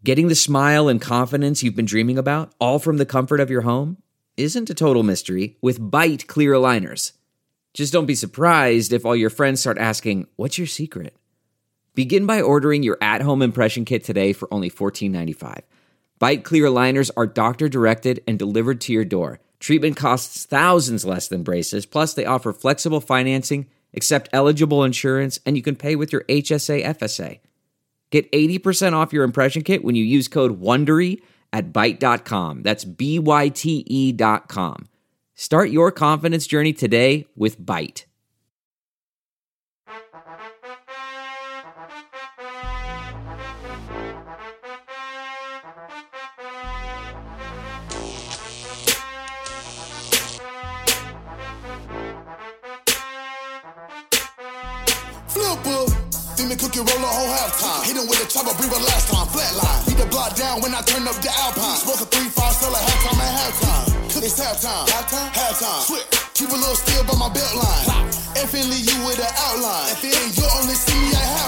Getting the smile and confidence you've been dreaming about, all from the comfort of your home, isn't a total mystery with Byte clear aligners. Just don't be surprised if all your friends start asking, "What's your secret?" Begin by ordering your at-home impression kit today for only $14.95. Byte clear aligners are doctor-directed and delivered to your door. Treatment costs thousands less than braces, plus they offer flexible financing, accept eligible insurance, and you can pay with your HSA FSA. Get 80% off your impression kit when you use code WONDERY at Byte.com. That's BYTE.com. Start your confidence journey today with Byte. Cookie roll a whole halftime. Hit him with a chopper, breathe a last time. Flatline. Beat the block down when I turn up the Alpine. Smoke a 3-5, sell a halftime at halftime. It's halftime. Halftime. Switch. Keep a little still by my belt line. Effing leave you with an outline. If it ain't you, only see me at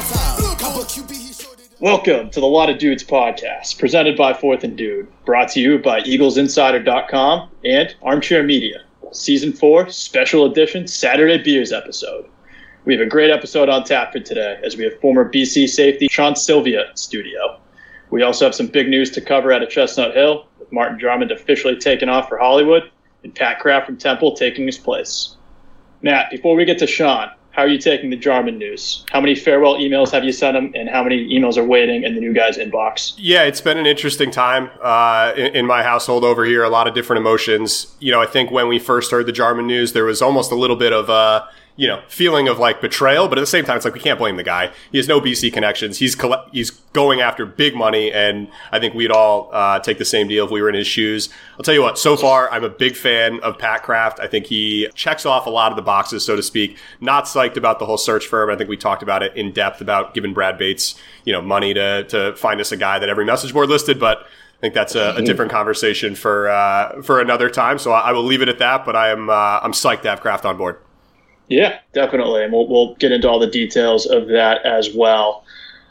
halftime. Welcome to the Lot of Dudes podcast, presented by Fourth and Dude. Brought to you by EaglesInsider.com and Armchair Media. Season 4, special edition Saturday Beers episode. We have a great episode on tap for today, as we have former BC safety Sean Sylvia in studio. We also have some big news to cover out of Chestnut Hill, with Martin Drummond officially taking off for Hollywood, and Pat Kraft from Temple taking his place. Matt, before we get to Sean, how are you taking the Jarman news? How many farewell emails have you sent him, and how many emails are waiting in the new guy's inbox? Yeah, it's been an interesting time in my household over here. A lot of different emotions. You know, I think when we first heard the Jarman news, there was almost a little bit of feeling of like betrayal, but at the same time, it's like we can't blame the guy. He has no BC connections. He's going after big money, and I think we'd all take the same deal if we were in his shoes. I'll tell you what, so far, I'm a big fan of Pat Kraft. I think he checks off a lot of the boxes, so to speak. Not psyched about the whole search firm. I think we talked about it in depth about giving Brad Bates, money to find us a guy that every message board listed, but I think that's a different conversation for another time. So I will leave it at that, but I'm psyched to have Kraft on board. Yeah, definitely. And we'll get into all the details of that as well.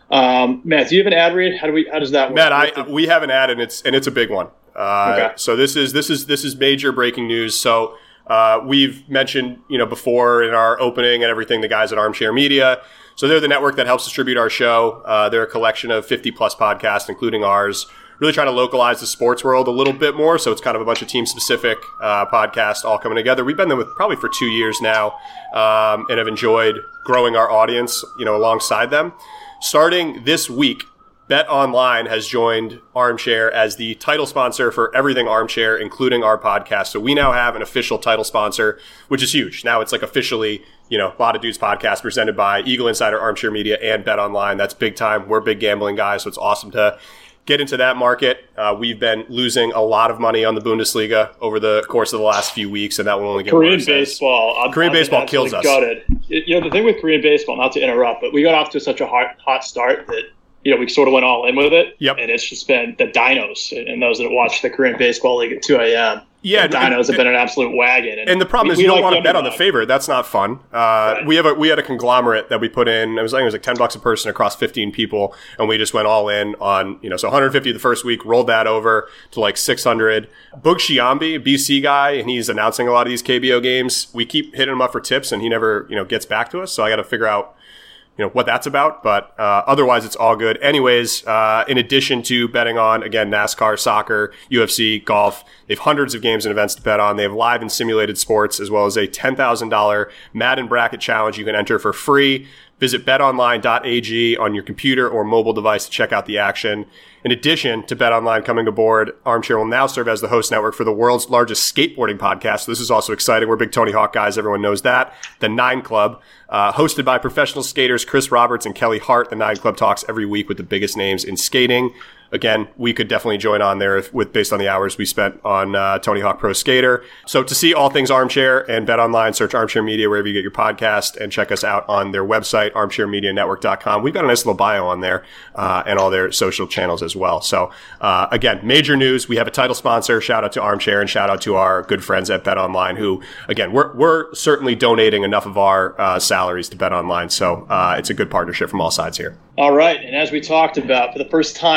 Matt, do you have an ad read? How does that work? Matt, we have an ad, and it's a big one. Okay. So this is major breaking news. So we've mentioned before in our opening and everything, the guys at Armchair Media. So they're the network that helps distribute our show. They're a collection of 50 plus podcasts, including ours. Really trying to localize the sports world a little bit more. So it's kind of a bunch of team-specific podcasts all coming together. We've been there probably for 2 years now, and have enjoyed growing our audience, alongside them. Starting this week, BetOnline has joined Armchair as the title sponsor for everything Armchair, including our podcast. So we now have an official title sponsor, which is huge. Now it's like officially, a Lot of Dudes podcast presented by Eagle Insider, Armchair Media, and BetOnline. That's big time. We're big gambling guys, so it's awesome to get into that market. We've been losing a lot of money on the Bundesliga over the course of the last few weeks, and that will only get Korean worse. Baseball. Korean baseball kills us. Gutted. The thing with Korean baseball, not to interrupt, but we got off to such a hot start that we sort of went all in with it. Yep. And it's just been the dinos and those that watch the Korean Baseball League at 2 a.m. Yeah, the dinos have been an absolute wagon. And the problem is you don't want to bet on the underdog. favorite. That's not fun. Right. We had a conglomerate that we put in. It was like $10 a person across 15 people, and we just went all in on so 150 the first week, rolled that over to like 600. Boog Shiambi, BC guy, and he's announcing a lot of these KBO games. We keep hitting him up for tips, and he never gets back to us. So I got to figure out what that's about, but otherwise it's all good. Anyways, in addition to betting on, again, NASCAR, soccer, UFC, golf, they have hundreds of games and events to bet on. They have live and simulated sports, as well as a $10,000 Madden Bracket Challenge you can enter for free. Visit betonline.ag on your computer or mobile device to check out the action. In addition to BetOnline coming aboard, Armchair will now serve as the host network for the world's largest skateboarding podcast. This is also exciting. We're big Tony Hawk guys. Everyone knows that. The Nine Club, hosted by professional skaters Chris Roberts and Kelly Hart. The Nine Club talks every week with the biggest names in skating. Again, we could definitely join on there based on the hours we spent on Tony Hawk Pro Skater. So to see all things Armchair and BetOnline, search Armchair Media wherever you get your podcast, and check us out on their website, armchairmedianetwork.com. We've got a nice little bio on there and all their social channels as well. So again, major news. We have a title sponsor. Shout out to Armchair and shout out to our good friends at BetOnline, who, again, we're certainly donating enough of our salaries to BetOnline. So it's a good partnership from all sides here. All right. And as we talked about, for the first time in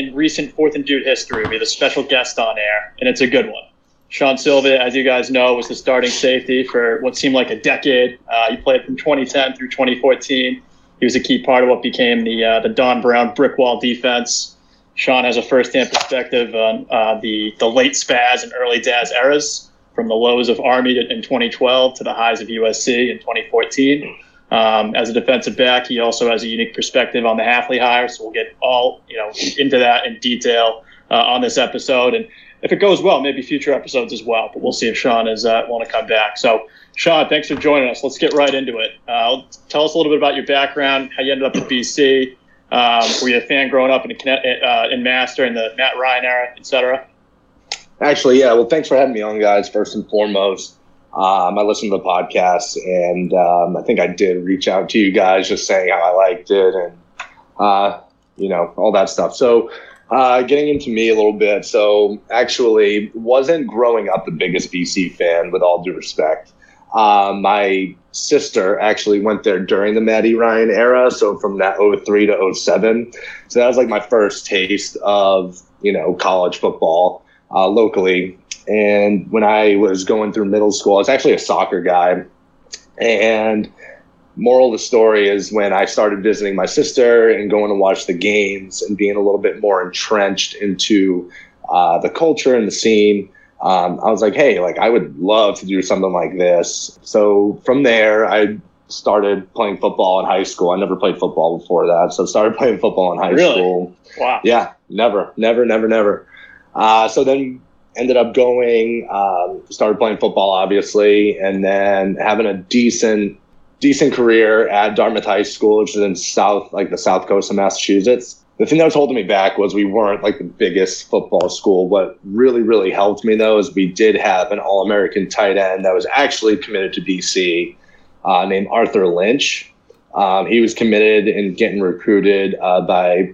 in recent Fourth and Dude history. We have a special guest on air, and it's a good one. Sean Silva, as you guys know, was the starting safety for what seemed like a decade. He played from 2010 through 2014. He was a key part of what became the Don Brown brick wall defense. Sean has a firsthand perspective on the late Spaz and early Daz eras, from the lows of Army in 2012 to the highs of USC in 2014. As a defensive back, he also has a unique perspective on the Hafley hire, so we'll get all into that in detail on this episode. And if it goes well, maybe future episodes as well. But we'll see if Sean is want to come back. So, Sean, thanks for joining us. Let's get right into it. Tell us a little bit about your background, how you ended up at BC. Were you a fan growing up in Master in the Matt Ryan era, et cetera? Actually, yeah. Well, thanks for having me on, guys, first and foremost. I listened to the podcast, and I think I did reach out to you guys just saying how I liked it and, all that stuff. So getting into me a little bit. So actually wasn't growing up the biggest BC fan, with all due respect. My sister actually went there during the Matty Ryan era, so from that 03 to 07. So that was like my first taste of, college football locally. And when I was going through middle school, I was actually a soccer guy. And moral of the story is when I started visiting my sister and going to watch the games and being a little bit more entrenched into the culture and the scene, I was like, hey, I would love to do something like this. So from there, I started playing football in high school. I never played football before that. So I started playing football in high school. Wow. Yeah, never. So then ended up going, started playing football, obviously, and then having a decent career at Dartmouth High School, which is in the south coast of Massachusetts. The thing that was holding me back was we weren't the biggest football school. What really, really helped me, though, is we did have an All-American tight end that was actually committed to BC named Arthur Lynch. He was committed and getting recruited by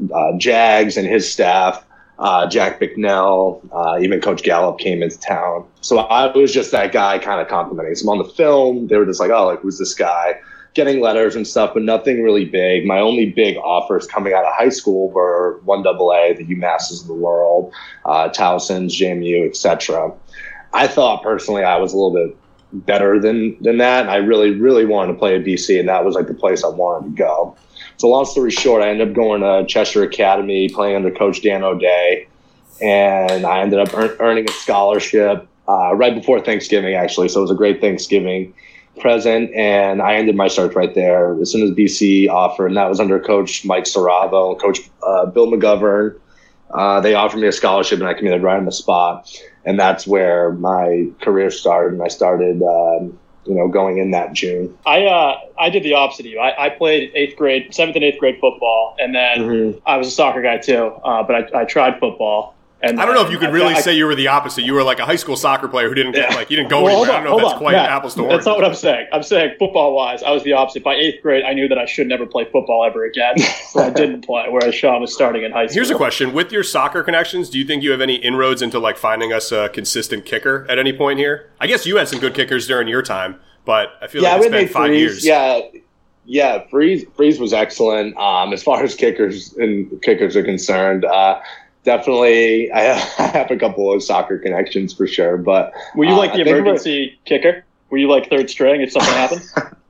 Jags and his staff. Jack Bicknell, even Coach Gallup came into town. So I was just that guy kind of complimenting. So on the film, they were just who's this guy? Getting letters and stuff, but nothing really big. My only big offers coming out of high school were 1AA, the UMasses of the world, Towson's, JMU, etc. I thought personally I was a little bit better than that. And I really, really wanted to play at BC, and that was the place I wanted to go. So long story short, I ended up going to Cheshire Academy, playing under Coach Dan O'Day, and I ended up earning a scholarship right before Thanksgiving, actually. So it was a great Thanksgiving present, and I ended my search right there as soon as BC offered, and that was under Coach Mike Saravo and Coach Bill McGovern. They offered me a scholarship, and I committed right on the spot, and that's where my career started, and I started going in that June. I did the opposite of you. I played 7th and 8th grade football, and then I was a soccer guy too, but I tried football. And I don't know if you could really say you were the opposite. You were like a high school soccer player who didn't you didn't go anywhere. I don't know if that's quite apples to oranges. That's not what I'm saying. I'm saying football-wise, I was the opposite. By 8th grade, I knew that I should never play football ever again, so I didn't play, whereas Sean was starting in high school. Here's a question. With your soccer connections, do you think you have any inroads into finding us a consistent kicker at any point here? I guess you had some good kickers during your time, but I feel like it's been 5 years. Yeah, Freeze was excellent. As far as kickers are concerned, definitely, I have a couple of soccer connections for sure. But were you the emergency kicker? Were you third string if something happened?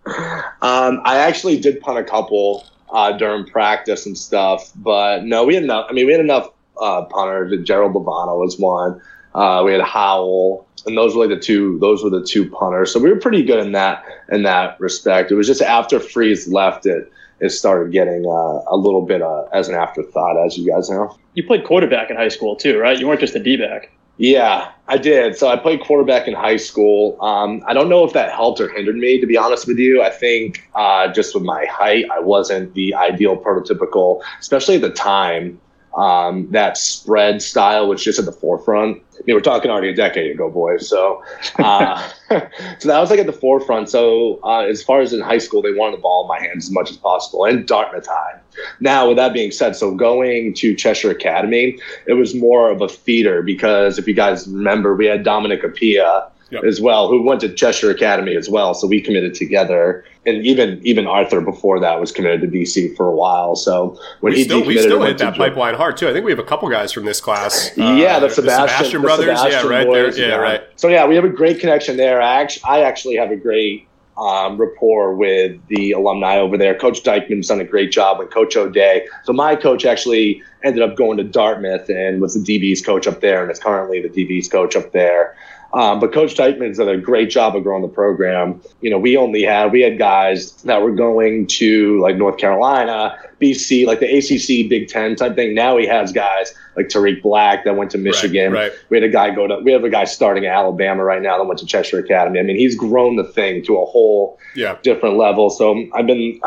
I actually did punt a couple during practice and stuff, but no, we had enough. I mean, we had enough punters. Gerald Bavano was one. We had Howell, and those were the two punters. So we were pretty good in that respect. It was just after Freeze left, it started getting a little bit as an afterthought, as you guys know. You played quarterback in high school too, right? You weren't just a D-back. Yeah, I did. So I played quarterback in high school. I don't know if that helped or hindered me, to be honest with you. I think just with my height, I wasn't the ideal prototypical, especially at the time. That spread style was just at the forefront. I mean, we're talking already a decade ago, boys. So, so that was at the forefront. So, as far as in high school, they wanted the ball in my hands as much as possible, and Dartmouth High. Now, with that being said, so going to Cheshire Academy, it was more of a feeder because if you guys remember, we had Dominic Apia as well, who went to Cheshire Academy as well. So we committed together. And even Arthur before that was committed to BC for a while. So when we still hit that pipeline hard too. I think we have a couple guys from this class. The Sebastian brothers. Sebastian right boys, there. Yeah, right. So we have a great connection there. I actually have a great rapport with the alumni over there. Coach Dykman's done a great job with Coach O'Day. So my coach actually ended up going to Dartmouth and was the DB's coach up there, and is currently the DB's coach up there. But Coach Dykman's done a great job of growing the program. We had guys that were going to like North Carolina, BC, like the ACC Big Ten type thing. Now he has guys like Tariq Black that went to Michigan. Right. We have a guy starting at Alabama right now that went to Cheshire Academy. I mean, he's grown the thing to a whole different level. So I've been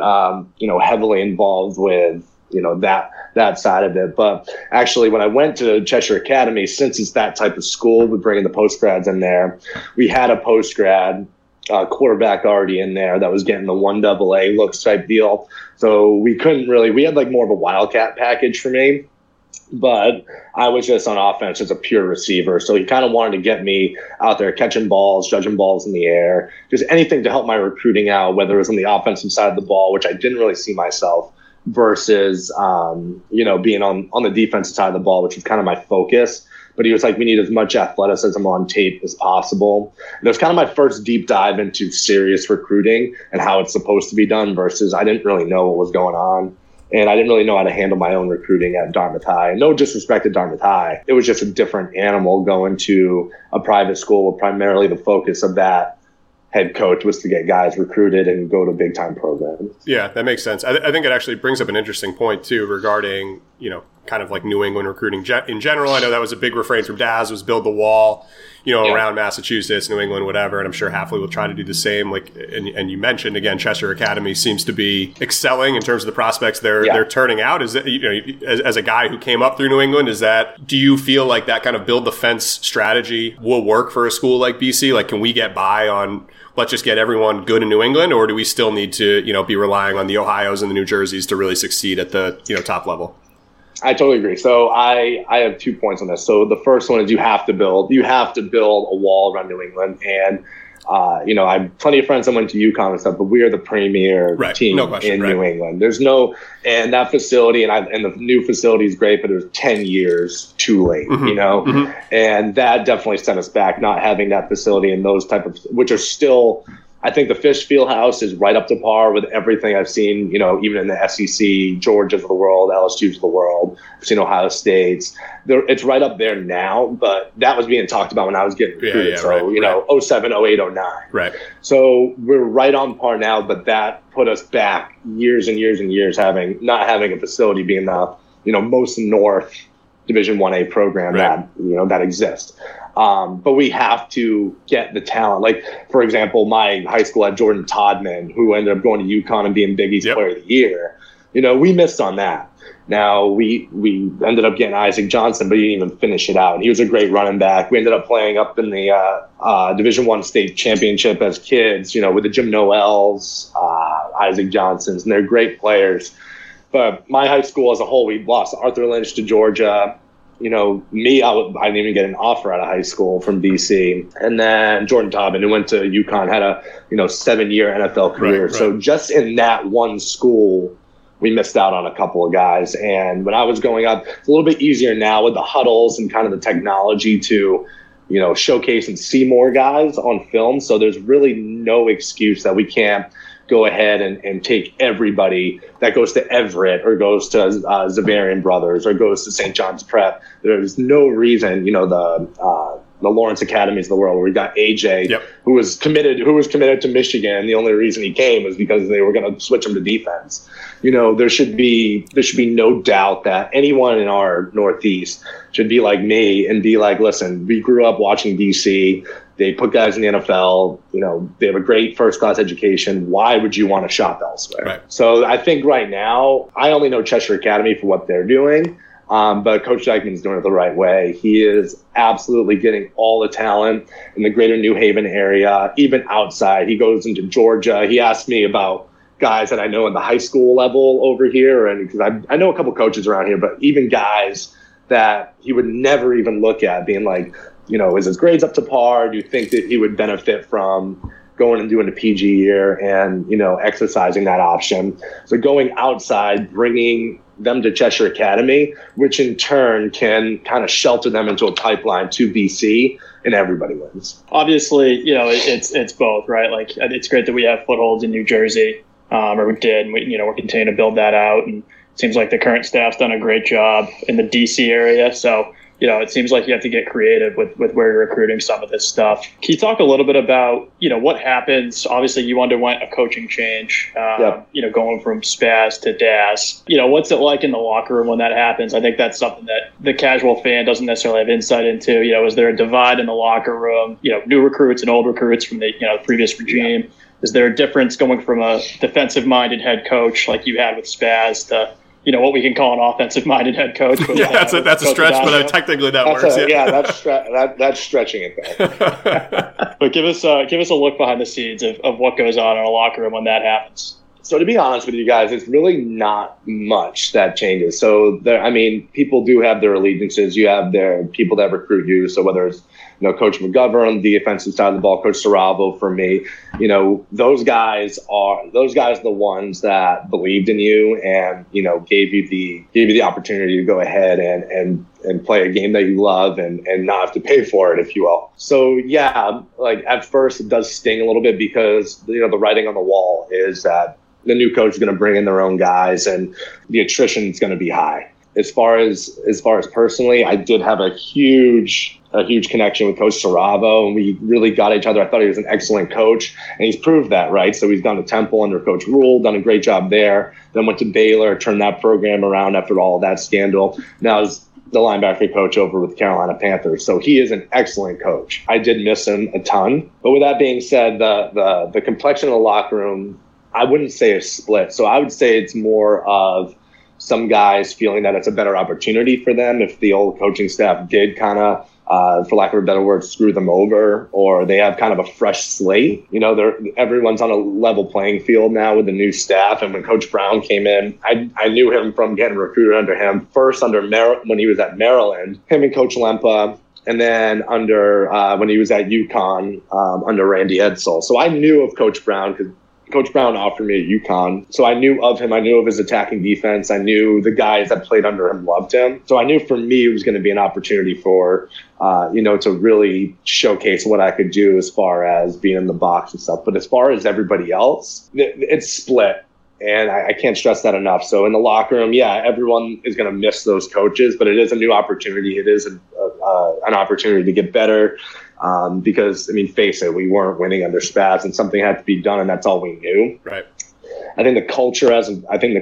heavily involved with that side of it. But actually, when I went to Cheshire Academy, since it's that type of school, we're bringing the post-grads in there. We had a post-grad quarterback already in there that was getting the 1AA looks type deal. So we had like more of a wildcat package for me. But I was just on offense as a pure receiver. So he kind of wanted to get me out there catching balls, judging balls in the air, just anything to help my recruiting out, whether it was on the offensive side of the ball, which I didn't really see myself, versus, being on the defensive side of the ball, which was kind of my focus. But he was like, we need as much athleticism on tape as possible. And it was kind of my first deep dive into serious recruiting and how it's supposed to be done versus I didn't really know what was going on. And I didn't really know how to handle my own recruiting at Dartmouth High. No disrespect to Dartmouth High. It was just a different animal going to a private school where primarily the focus of that head coach was to get guys recruited and go to big time programs. Yeah, that makes sense. I think it actually brings up an interesting point too regarding, kind of like New England recruiting in general. I know that was a big refrain from Daz was build the wall, around Massachusetts, New England, whatever. And I'm sure Hafley will try to do the same. And you mentioned again, Cheshire Academy seems to be excelling in terms of the prospects they're turning out. Is that, as a guy who came up through New England, do you feel like that kind of build the fence strategy will work for a school like BC? Like, can we get by on, let's just get everyone good in New England, or do we still need to, be relying on the Ohios and the New Jerseys to really succeed at the, top level? I totally agree. So I have 2 points on this. So the first one is you have to build a wall around New England. And, I have plenty of friends that went to UConn and stuff, but we are the premier team in New England. There's and that facility and the new facility is great, but it was 10 years too late, and that definitely sent us back, not having that facility and those type of, which are still, I think the Fish Fieldhouse is right up to par with everything I've seen, even in the SEC, Georgia's of the world, LSU's of the world. I've seen Ohio State's. It's right up there now, but that was being talked about when I was getting recruited. 07, 08, 09. Right. So we're right on par now, but that put us back years and years and years not having a facility being the, most North Division 1A program that exists. But we have to get the talent. Like, for example, my high school had Jordan Todman, who ended up going to UConn and being Big East Player of the Year. We missed on that. Now, we ended up getting Isaac Johnson, but he didn't even finish it out. He was a great running back. We ended up playing up in the Division I state championship as kids, with the Jim Noels, Isaac Johnsons, and they're great players. But my high school as a whole, we lost Arthur Lynch to Georgia. I didn't even get an offer out of high school from BC. And then Jordan Tobin, who went to UConn, had a 7-year NFL career. Right. So just in that one school, we missed out on a couple of guys. And when I was going up, it's a little bit easier now with the huddles and kind of the technology to, showcase and see more guys on film. So there's really no excuse that we can't go ahead and take everybody that goes to Everett or goes to Zavarian Brothers or goes to St. John's Prep. There's no reason, the Lawrence Academies of the world, where we got AJ, who was committed to Michigan. The only reason he came was because they were going to switch him to defense. There should be no doubt that anyone in our Northeast should be like me and be like, listen, we grew up watching DC. They put guys in the NFL. They have a great first-class education. Why would you want to shop elsewhere? Right. So I think right now, I only know Cheshire Academy for what they're doing. But Coach Dykman's doing it the right way. He is absolutely getting all the talent in the greater New Haven area, even outside. He goes into Georgia. He asked me about guys that I know in the high school level over here, and because I know a couple coaches around here, but even guys that he would never even look at, being like, is his grades up to par? Do you think that he would benefit from going and doing a PG year and, exercising that option? So going outside, bringing them to Cheshire Academy, which in turn can kind of shelter them into a pipeline to BC, and everybody wins. Obviously, it's both, right? Like, it's great that we have footholds in New Jersey, or we did, and we're continuing to build that out. And it seems like the current staff's done a great job in the DC area. So, it seems like you have to get creative with where you're recruiting some of this stuff. Can you talk a little bit about, what happens? Obviously, you underwent a coaching change, going from Spaz to Daz. What's it like in the locker room when that happens? I think that's something that the casual fan doesn't necessarily have insight into. Is there a divide in the locker room? New recruits and old recruits from the previous regime. Yeah. Is there a difference going from a defensive-minded head coach like you had with Spaz to what we can call an offensive-minded head coach? That's a stretch, but technically that works. That's stretching it there. But give us a look behind the scenes of what goes on in a locker room when that happens. So to be honest with you guys, it's really not much that changes. So people do have their allegiances. You have their people that recruit you. So whether it's Coach McGovern on the defensive side of the ball, Coach Saravo for me, those guys are the ones that believed in you and gave you the opportunity to go ahead and play a game that you love and not have to pay for it, if you will. So like at first it does sting a little bit because the writing on the wall is that the new coach is going to bring in their own guys and the attrition is going to be high. As far as personally, I did have a huge connection with Coach Saravo, and we really got each other. I thought he was an excellent coach, and he's proved that, right? So he's gone to Temple under Coach Rule, done a great job there. Then went to Baylor, turned that program around after all of that scandal. Now he's the linebacker coach over with the Carolina Panthers. So he is an excellent coach. I did miss him a ton. But with that being said, the complexion of the locker room, I wouldn't say it's split. So I would say it's more of some guys feeling that it's a better opportunity for them if the old coaching staff did kind of, for lack of a better word, screw them over, or they have kind of a fresh slate. Everyone's on a level playing field now with the new staff. And when Coach Brown came in, I knew him from getting recruited under him. First when he was at Maryland, him and Coach Lempa. And then when he was at UConn, under Randy Edsall. So I knew of Coach Brown because Coach Brown offered me at UConn. So I knew of him. I knew of his attacking defense. I knew the guys that played under him loved him. So I knew for me it was going to be an opportunity for, to really showcase what I could do as far as being in the box and stuff. But as far as everybody else, it's split. And I can't stress that enough. So in the locker room, everyone is going to miss those coaches, but it is a new opportunity. It is an opportunity to get better. Because face it, we weren't winning under Spaz, and something had to be done, and that's all we knew. Right. I think the culture as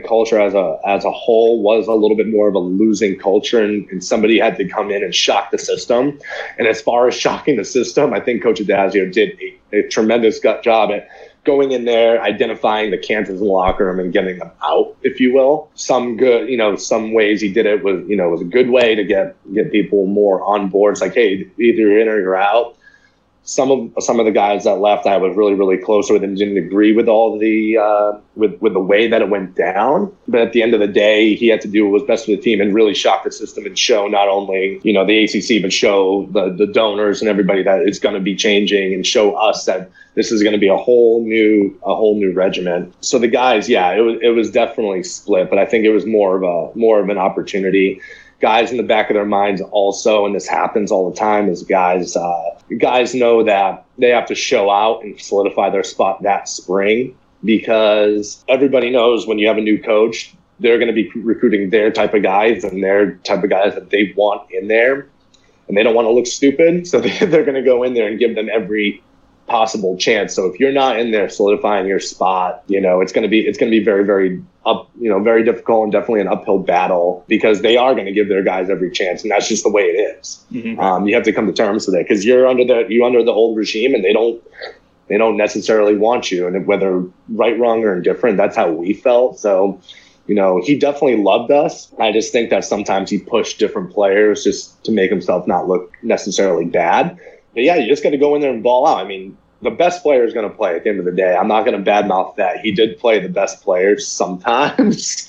a whole was a little bit more of a losing culture, and somebody had to come in and shock the system. And as far as shocking the system, I think Coach Adazio did a tremendous job at going in there, identifying the cancers in the locker room and getting them out, if you will. Some ways he did it was a good way to get people more on board. It's like, hey, either you're in or you're out. Some of the guys that left, I was really, really close with and didn't agree with all the with the way that it went down. But at the end of the day, he had to do what was best for the team and really shock the system and show not only the ACC, but show the donors and everybody that it's going to be changing, and show us that this is going to be a whole new regiment. So the guys, it was definitely split, but I think it was more of an opportunity. Guys in the back of their minds also, and this happens all the time, is guys know that they have to show out and solidify their spot that spring, because everybody knows when you have a new coach, they're going to be recruiting their type of guys and their type of guys that they want in there, and they don't want to look stupid, so they're going to go in there and give them every possible chance. So if you're not in there solidifying your spot, it's going to be very, very very difficult, and definitely an uphill battle, because they are going to give their guys every chance, and that's just the way it is. Mm-hmm. You have to come to terms with it, because you're under the old regime, and they don't necessarily want you, and whether right, wrong, or indifferent, that's how we felt. So he definitely loved us. I just think that sometimes he pushed different players just to make himself not look necessarily bad. But you just got to go in there and ball out. The best player is going to play at the end of the day. I'm not going to badmouth that. He did play the best players sometimes.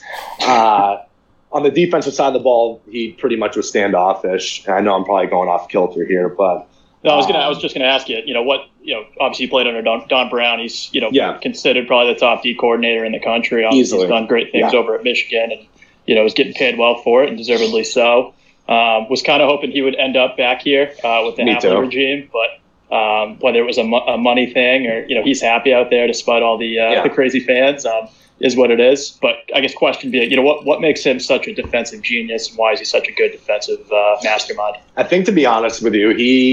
On the defensive side of the ball, he pretty much was standoffish. And I know I'm probably going off kilter here, but No, I was just gonna ask you. Obviously you played under Don Brown. He's considered probably the top D coordinator in the country. Obviously, he's done great things over at Michigan, and is getting paid well for it, and deservedly so. Was kind of hoping he would end up back here with the Hafley regime, but whether it was a money thing or he's happy out there despite all the crazy fans. Is what it is. But I guess question being, what makes him such a defensive genius, and why is he such a good defensive mastermind? I think, to be honest with you,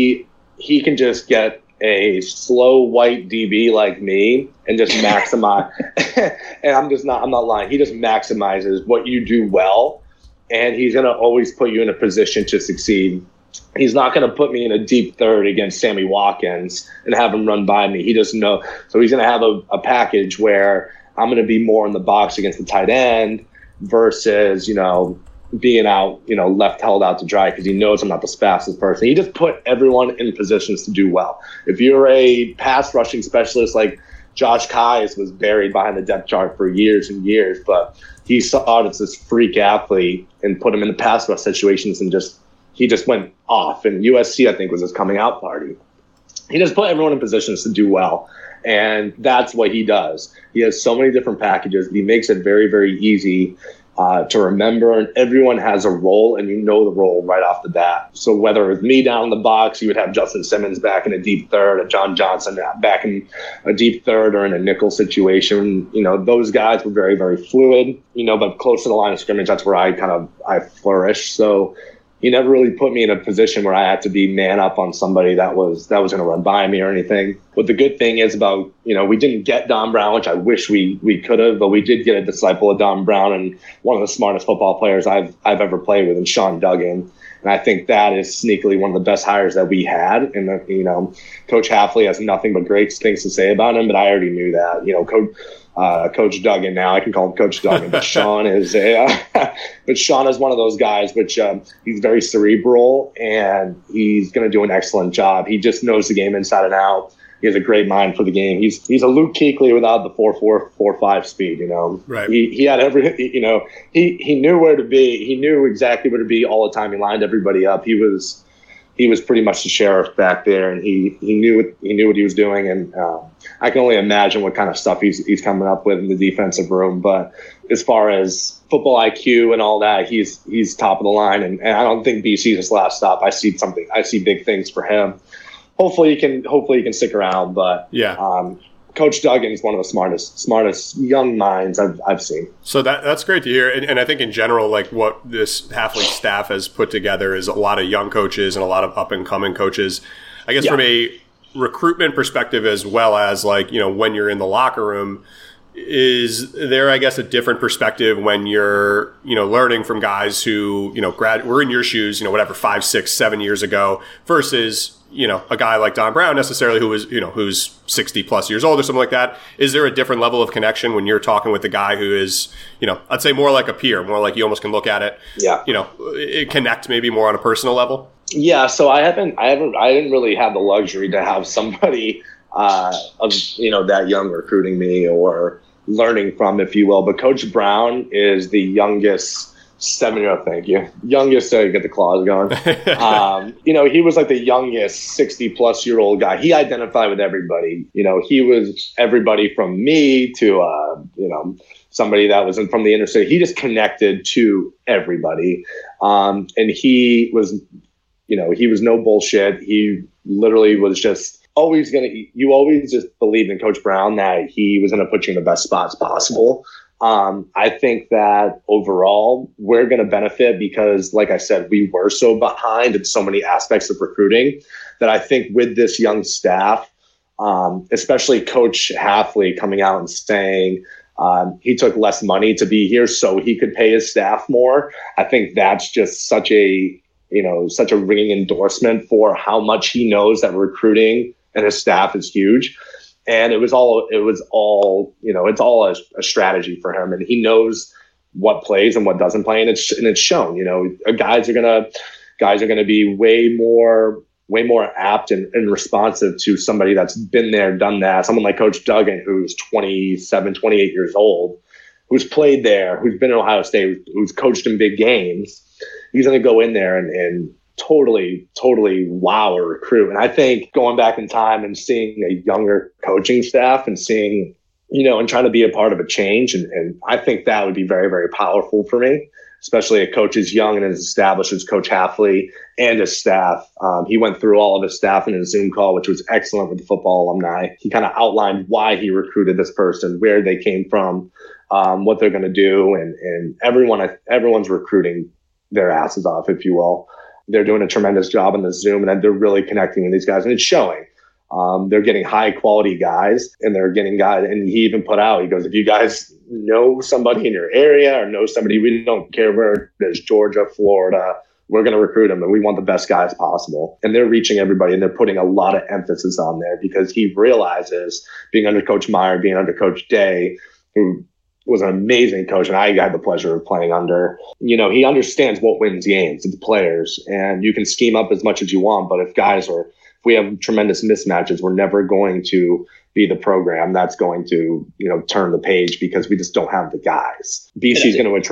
he can just get a slow white DB like me and just maximize. And I'm not lying. He just maximizes what you do well, and he's going to always put you in a position to succeed. He's not going to put me in a deep third against Sammy Watkins and have him run by me. He doesn't know. So he's going to have a package where I'm going to be more in the box against the tight end versus, being out, left held out to dry because he knows I'm not the fastest person. He just put everyone in positions to do well. If you're a pass rushing specialist like Josh Keyes was buried behind the depth chart for years and years, but he saw it as this freak athlete and put him in the pass rush situations and he just went off. And USC, I think, was his coming out party. He just put everyone in positions to do well. And that's what he does. He has so many different packages. He makes it very, very easy to remember. And everyone has a role, and the role right off the bat. So whether it's me down in the box, you would have Justin Simmons back in a deep third, or John Johnson back in a deep third or in a nickel situation. Those guys were very, very fluid, but close to the line of scrimmage, that's where I flourish. So he never really put me in a position where I had to be man up on somebody that was going to run by me or anything. What the good thing is about, we didn't get Don Brown, which I wish we could have, but we did get a disciple of Don Brown and one of the smartest football players I've ever played with, and Sean Duggan. And I think that is sneakily one of the best hires that we had. And, Coach Hafley has nothing but great things to say about him, but I already knew that. Coach Duggan now. I can call him Coach Duggan, but Sean is one of those guys, which he's very cerebral, and he's going to do an excellent job. He just knows the game inside and out. He has a great mind for the game. He's a Luke Kuechly without the 4.4, 4.5 speed. Right. He had he knew where to be. He knew exactly where to be all the time. He lined everybody up. He was pretty much the sheriff back there, and he knew what he was doing. And I can only imagine what kind of stuff he's coming up with in the defensive room. But as far as football IQ and all that, he's top of the line. And I don't think BC's his last stop. I see big things for him. Hopefully he can stick around. But yeah. Coach Duggan is one of the smartest young minds I've seen. So that's great to hear. And I think in general, like what this Hafley staff has put together is a lot of young coaches and a lot of up and coming coaches. I guess from a recruitment perspective, as well as when you're in the locker room, is there, I guess, a different perspective when you're, learning from guys who, were in your shoes, 5, 6, 7 years ago versus, a guy like Don Brown necessarily who is, who's 60 plus years old or something like that. Is there a different level of connection when you're talking with the guy who is, I'd say more like a peer, more like you almost can look at it, connect maybe more on a personal level? Yeah. So I didn't really have the luxury to have somebody, that young recruiting me or learning from, if you will. But Coach Brown is the youngest 7-year-old, thank you. Youngest to get the claws going. He was like the youngest 60-plus-year-old guy. He identified with everybody. He was everybody from me to, somebody that was from the inner city. He just connected to everybody. And he was no bullshit. He literally was just you always just believed in Coach Brown that he was going to put you in the best spots possible. I think that overall we're going to benefit because, like I said, we were so behind in so many aspects of recruiting that I think with this young staff, especially Coach Hafley coming out and saying he took less money to be here so he could pay his staff more. I think that's just such a ringing endorsement for how much he knows that recruiting and his staff is huge. And it's all a strategy for him, and he knows what plays and what doesn't play, and it's shown. Guys are gonna be way more apt and responsive to somebody that's been there, done that. Someone like Coach Duggan, who's 27, 28 years old, who's played there, who's been at Ohio State, who's coached in big games. He's gonna go in there and totally wow a recruit. And I think going back in time and seeing a younger coaching staff and seeing, and trying to be a part of a change. And I think that would be very, very powerful for me, especially a coach as young and as established as Coach Hafley and his staff. He went through all of his staff in a Zoom call, which was excellent with the football alumni. He kind of outlined why he recruited this person, where they came from, what they're going to do. And everyone's recruiting their asses off, if you will. They're doing a tremendous job on the Zoom, and they're really connecting with these guys, and it's showing. They're getting high quality guys, and they're getting guys. And he even put out, he goes, if you guys know somebody in your area or know somebody, we don't care where it is, Georgia, Florida, we're going to recruit them, and we want the best guys possible. And they're reaching everybody, and they're putting a lot of emphasis on there because he realizes, being under Coach Meyer, being under Coach Day, who was an amazing coach, and I had the pleasure of playing under, he understands what wins games, the players, and you can scheme up as much as you want, but if we have tremendous mismatches, we're never going to be the program that's going to, turn the page because we just don't have the guys. BC's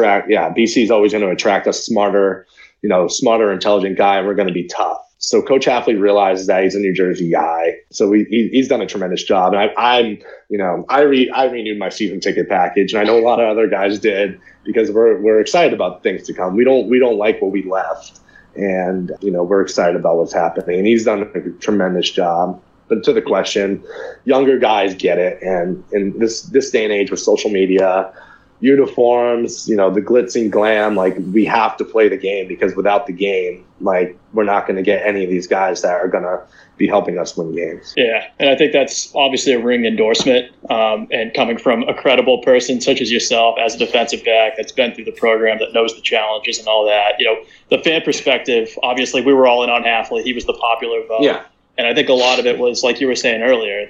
always going to attract a smarter, intelligent guy, and we're going to be tough. So Coach Hafley realizes that. He's a New Jersey guy. So he's done a tremendous job. And I renewed my season ticket package, and I know a lot of other guys did because we're excited about things to come. We don't like what we left. And, we're excited about what's happening. And he's done a tremendous job. But to the question, younger guys get it. And in this day and age with social media, uniforms, the glitz and glam, we have to play the game, because without the game, we're not going to get any of these guys that are going to be helping us win games. Yeah, and I think that's obviously a ring endorsement, and coming from a credible person such as yourself as a defensive back that's been through the program, that knows the challenges and all that. The fan perspective, obviously we were all in on Hafley. He was the popular vote. Yeah. And I think a lot of it was, like you were saying earlier,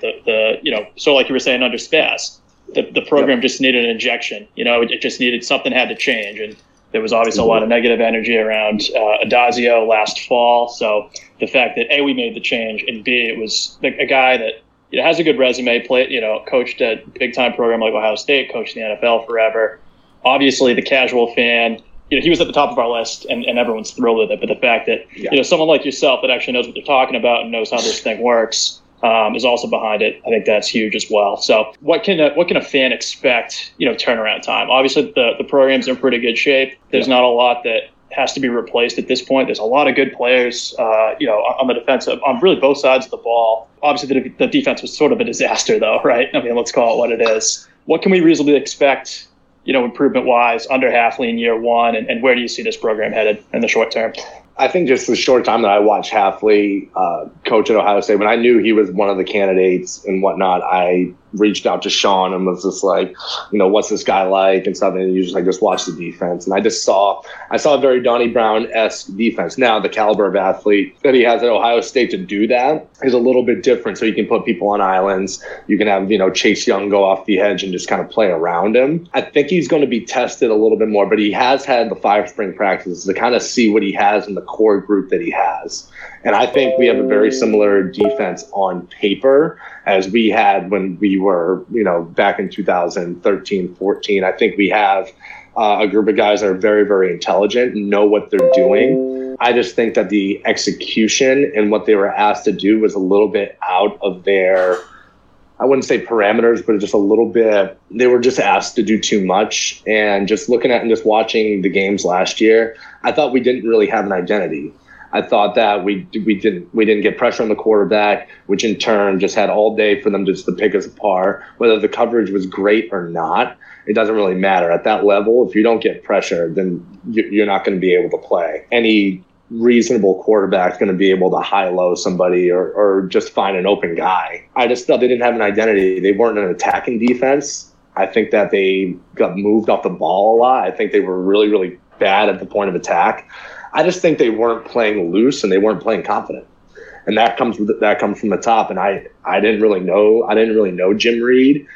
so like you were saying under Spaz, the program just needed an injection. It just needed, something had to change. And there was obviously a lot of negative energy around Adazio last fall. So the fact that, A, we made the change, and B, it was a guy that has a good resume, coached a big-time program like Ohio State, coached in the NFL forever. Obviously, the casual fan, he was at the top of our list, and everyone's thrilled with it. But the fact that, someone like yourself that actually knows what they're talking about and knows how this thing works is also behind it. I think that's huge as well. So what can a fan expect, turnaround time? Obviously, the program's in pretty good shape. There's not a lot that has to be replaced at this point. There's a lot of good players, on the defensive, on really both sides of the ball. Obviously, the defense was sort of a disaster, though, right? I mean, let's call it what it is. What can we reasonably expect, improvement-wise under Hafley in year one, and where do you see this program headed in the short term? I think just the short time that I watched Hafley coach at Ohio State, when I knew he was one of the candidates and whatnot, I reached out to Sean and was just like, what's this guy like and stuff. And you just watch the defense. And I saw a very Donnie Brown-esque defense. Now, the caliber of athlete that he has at Ohio State to do that is a little bit different. So you can put people on islands. You can have, Chase Young go off the edge and just kind of play around him. I think he's going to be tested a little bit more, but he has had the 5 spring practices to kind of see what he has in the core group that he has. And I think we have a very similar defense on paper as we had when we were, back in 2013, 14. I think we have a group of guys that are very, very intelligent and know what they're doing. I just think that the execution and what they were asked to do was a little bit out of their, I wouldn't say parameters, but just a little bit, they were just asked to do too much. And just looking at and just watching the games last year, I thought we didn't really have an identity. I thought that we didn't get pressure on the quarterback, which in turn just had all day for them just to pick us apart. Whether the coverage was great or not, it doesn't really matter. At that level, if you don't get pressure, then you're not going to be able to play. Any reasonable quarterback is going to be able to high-low somebody or just find an open guy. I just thought they didn't have an identity. They weren't an attacking defense. I think that they got moved off the ball a lot. I think they were really, really bad at the point of attack. I just think they weren't playing loose and they weren't playing confident, and that comes from the top. And I didn't really know Jim Reed.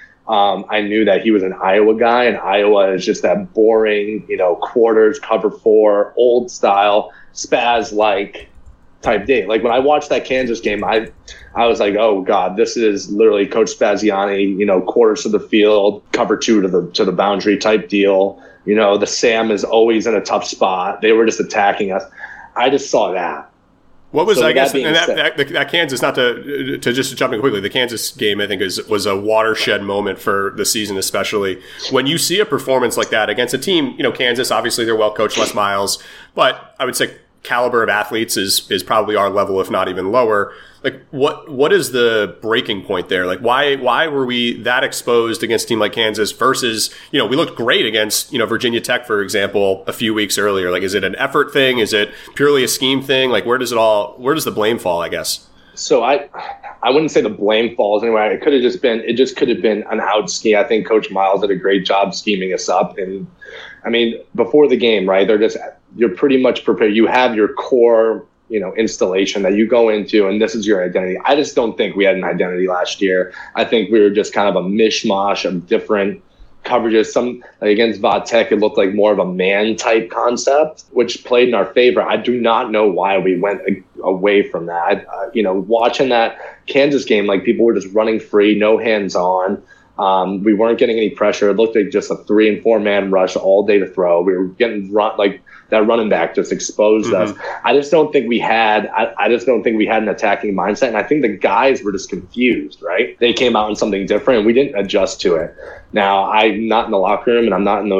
I knew that he was an Iowa guy, and Iowa is just that boring, quarters, cover 4, old style, Spaz-like type day. Like when I watched that Kansas game, I was like, oh God, this is literally Coach Spaziani, quarters to the field, cover 2 to the boundary type deal. The Sam is always in a tough spot. They were just attacking us. I just saw that. What was, So I guess, that being and said- that Kansas, not to just jump in quickly, the Kansas game, I think, was a watershed moment for the season, especially. When you see a performance like that against a team, Kansas, obviously they're well coached, Les Miles, but I would say caliber of athletes is probably our level, if not even lower. Like, what is the breaking point there? Like, why were we that exposed against a team like Kansas versus, we looked great against, Virginia Tech, for example, a few weeks earlier? Like, is it an effort thing? Is it purely a scheme thing? Like, where does the blame fall, I guess? So I wouldn't say the blame falls anywhere. It could have been an out scheme. I think Coach Miles did a great job scheming us up. And I mean, before the game, right, you're pretty much prepared. You have your core, installation that you go into, and this is your identity. I just don't think we had an identity last year. I think we were just kind of a mishmash of different coverages. Against Va Tech, it looked like more of a man type concept, which played in our favor. I do not know why we went away from that. Watching that Kansas game, like, people were just running free, no hands on. We weren't getting any pressure. It looked like just a 3 and 4 man rush all day to throw. We were getting that running back just exposed us. I just don't think we had an attacking mindset. And I think the guys were just confused, right? They came out in something different and we didn't adjust to it. Now, I'm not in the locker room and I'm not in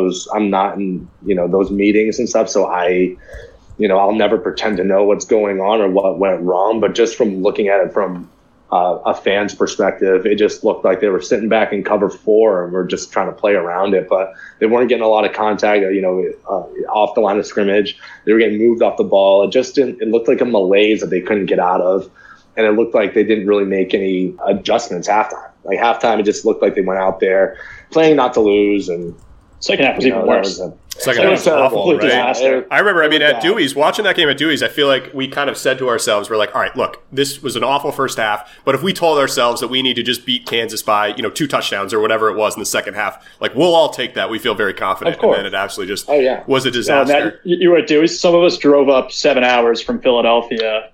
those meetings and stuff. So I'll never pretend to know what's going on or what went wrong. But just from looking at it from a fan's perspective, it just looked like they were sitting back in cover 4 and were just trying to play around it, but they weren't getting a lot of contact, off the line of scrimmage. They were getting moved off the ball. It looked like a malaise that they couldn't get out of. And it looked like they didn't really make any adjustments halftime. Like, halftime, it just looked like they went out there playing not to lose. And second half was even worse. Second half was awful, right? Disaster. I remember, at Dewey's, watching that game at Dewey's, I feel like we kind of said to ourselves, we're like, all right, look, this was an awful first half, but if we told ourselves that we need to just beat Kansas by, 2 touchdowns or whatever it was in the second half, like, we'll all take that. We feel very confident. Of course. And then it absolutely just was a disaster. Matt, you were at Dewey's. Some of us drove up 7 hours from Philadelphia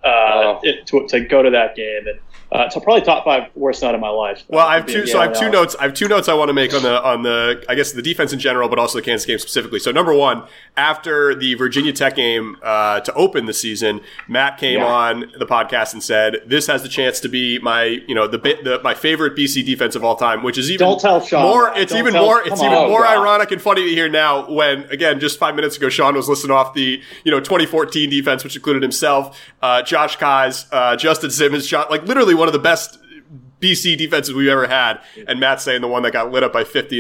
to go to that game, and it's probably top 5 worst night of my life. Well, I have two notes. I have 2 notes I want to make on the I guess the defense in general, but also the Kansas game specifically. So, number one, after the Virginia Tech game to open the season, Matt came on the podcast and said, "This has the chance to be my my favorite BC defense of all time," which is even don't tell Sean more. That. It's Don't even tell, more. It's come even on, more God. ironic and funny to hear now when, again, just 5 minutes ago, Sean was listing off the 2014 defense, which included himself, Josh Keyes, Justin Simmons, literally one of the best BC defenses we've ever had, and Matt saying the one that got lit up by 50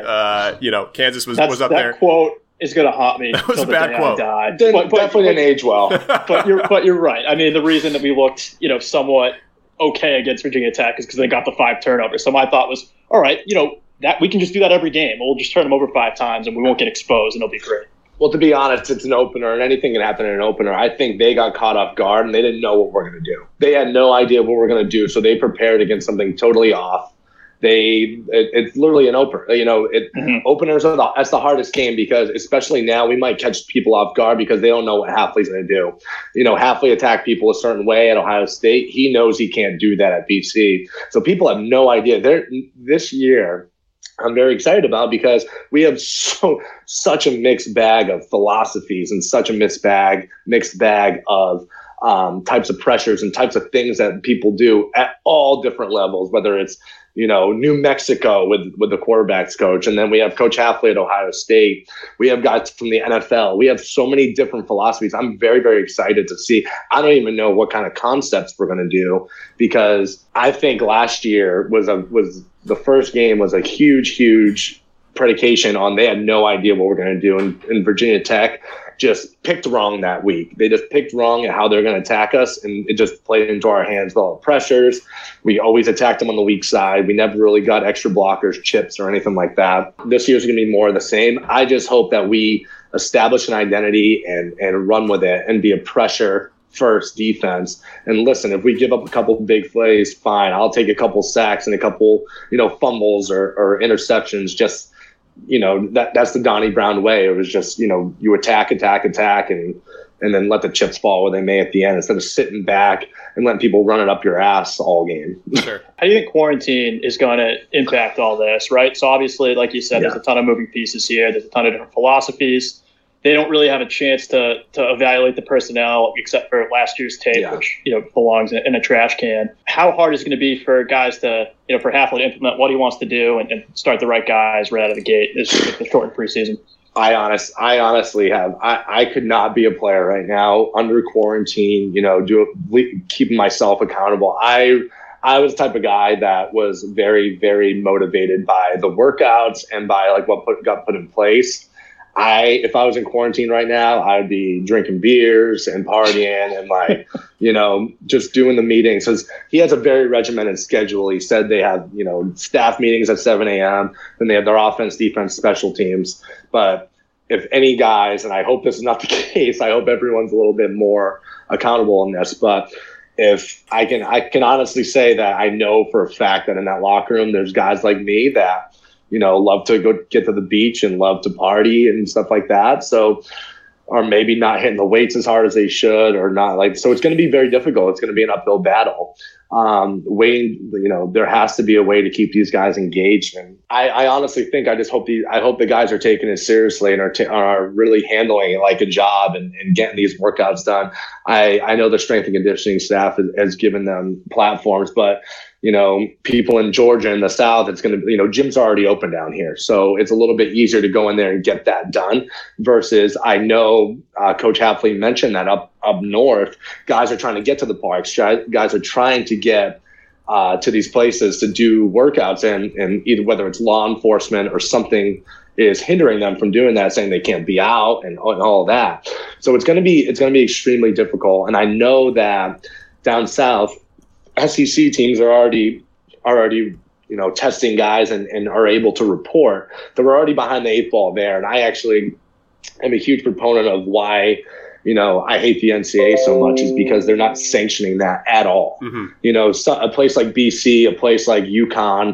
to Kansas was up there. That quote is going to haunt me. That was a bad quote. Definitely didn't age well. but you're right. I mean, the reason that we looked somewhat okay against Virginia Tech is because they got the 5 turnovers. So my thought was, all right, that we can just do that every game. We'll just turn them over 5 times and we won't get exposed and it'll be great. Well, to be honest, it's an opener, and anything can happen in an opener. I think they got caught off guard, and they didn't know what we're going to do. They had no idea what we're going to do, so they prepared against something totally off. It's literally an opener. Openers that's the hardest game because, especially now, we might catch people off guard because they don't know what Hafley's going to do. Hafley attacked people a certain way at Ohio State. He knows he can't do that at BC. So people have no idea. This year, I'm very excited about because we have such a mixed bag of philosophies and such a mixed bag of types of pressures and types of things that people do at all different levels, whether it's New Mexico with the quarterbacks coach, and then we have Coach Hafley at Ohio State. We have guys from the NFL. We have so many different philosophies. I'm very, very excited to see. I don't even know what kind of concepts we're going to do because I think last year was the first game was a huge predication on they had no idea what we're going to do. And Virginia Tech just picked wrong that week. They just picked wrong at how they're going to attack us, and it just played into our hands with all the pressures. We always attacked them on the weak side. We never really got extra blockers, chips, or anything like that. This year's going to be more of the same. I just hope that we establish an identity and run with it and be a pressure first defense. And listen, if we give up a couple big plays, fine. I'll take a couple sacks and a couple, fumbles or interceptions. Just, that's the Donnie Brown way. It was just, you attack, and then let the chips fall where they may at the end instead of sitting back and letting people run it up your ass all game. Sure. How do you think quarantine is going to impact all this, right? So obviously, like you said, there's a ton of moving pieces here. There's a ton of different philosophies. I they don't really have a chance to evaluate the personnel except for last year's tape, which belongs in a trash can. How hard is it going to be for guys to, for Hafley to implement what he wants to do and start the right guys right out of the gate? This is the shortened preseason. I honestly have. I could not be a player right now under quarantine. Keeping myself accountable. I was the type of guy that was very, very motivated by the workouts and by like what got put in place. If I was in quarantine right now, I'd be drinking beers and partying and like, just doing the meetings. Because he has a very regimented schedule. He said they have, staff meetings at 7 a.m. Then they have their offense, defense, special teams. But if any guys, and I hope this is not the case, I hope everyone's a little bit more accountable in this. But if I can honestly say that I know for a fact that in that locker room, there's guys like me that, love to go get to the beach and love to party and stuff like that. So, or maybe not hitting the weights as hard as they should, or not like, so it's going to be very difficult. It's going to be an uphill battle. There has to be a way to keep these guys engaged. And I honestly think, I hope the guys are taking it seriously and are really handling it like a job and getting these workouts done. I know the strength and conditioning staff has given them platforms, but people in Georgia and the South, it's going to, gyms are already open down here. So it's a little bit easier to go in there and get that done versus I know Coach Hafley mentioned that up north, guys are trying to get to the parks. Guys are trying to get to these places to do workouts and either whether it's law enforcement or something is hindering them from doing that, saying they can't be out and all of that. So it's going to be extremely difficult. And I know that down south, SEC teams are already testing guys and are able to report that we're already behind the 8 ball there. And I actually am a huge proponent of why, I hate the NCAA so much is because they're not sanctioning that at all. Mm-hmm. A place like BC, a place like UConn,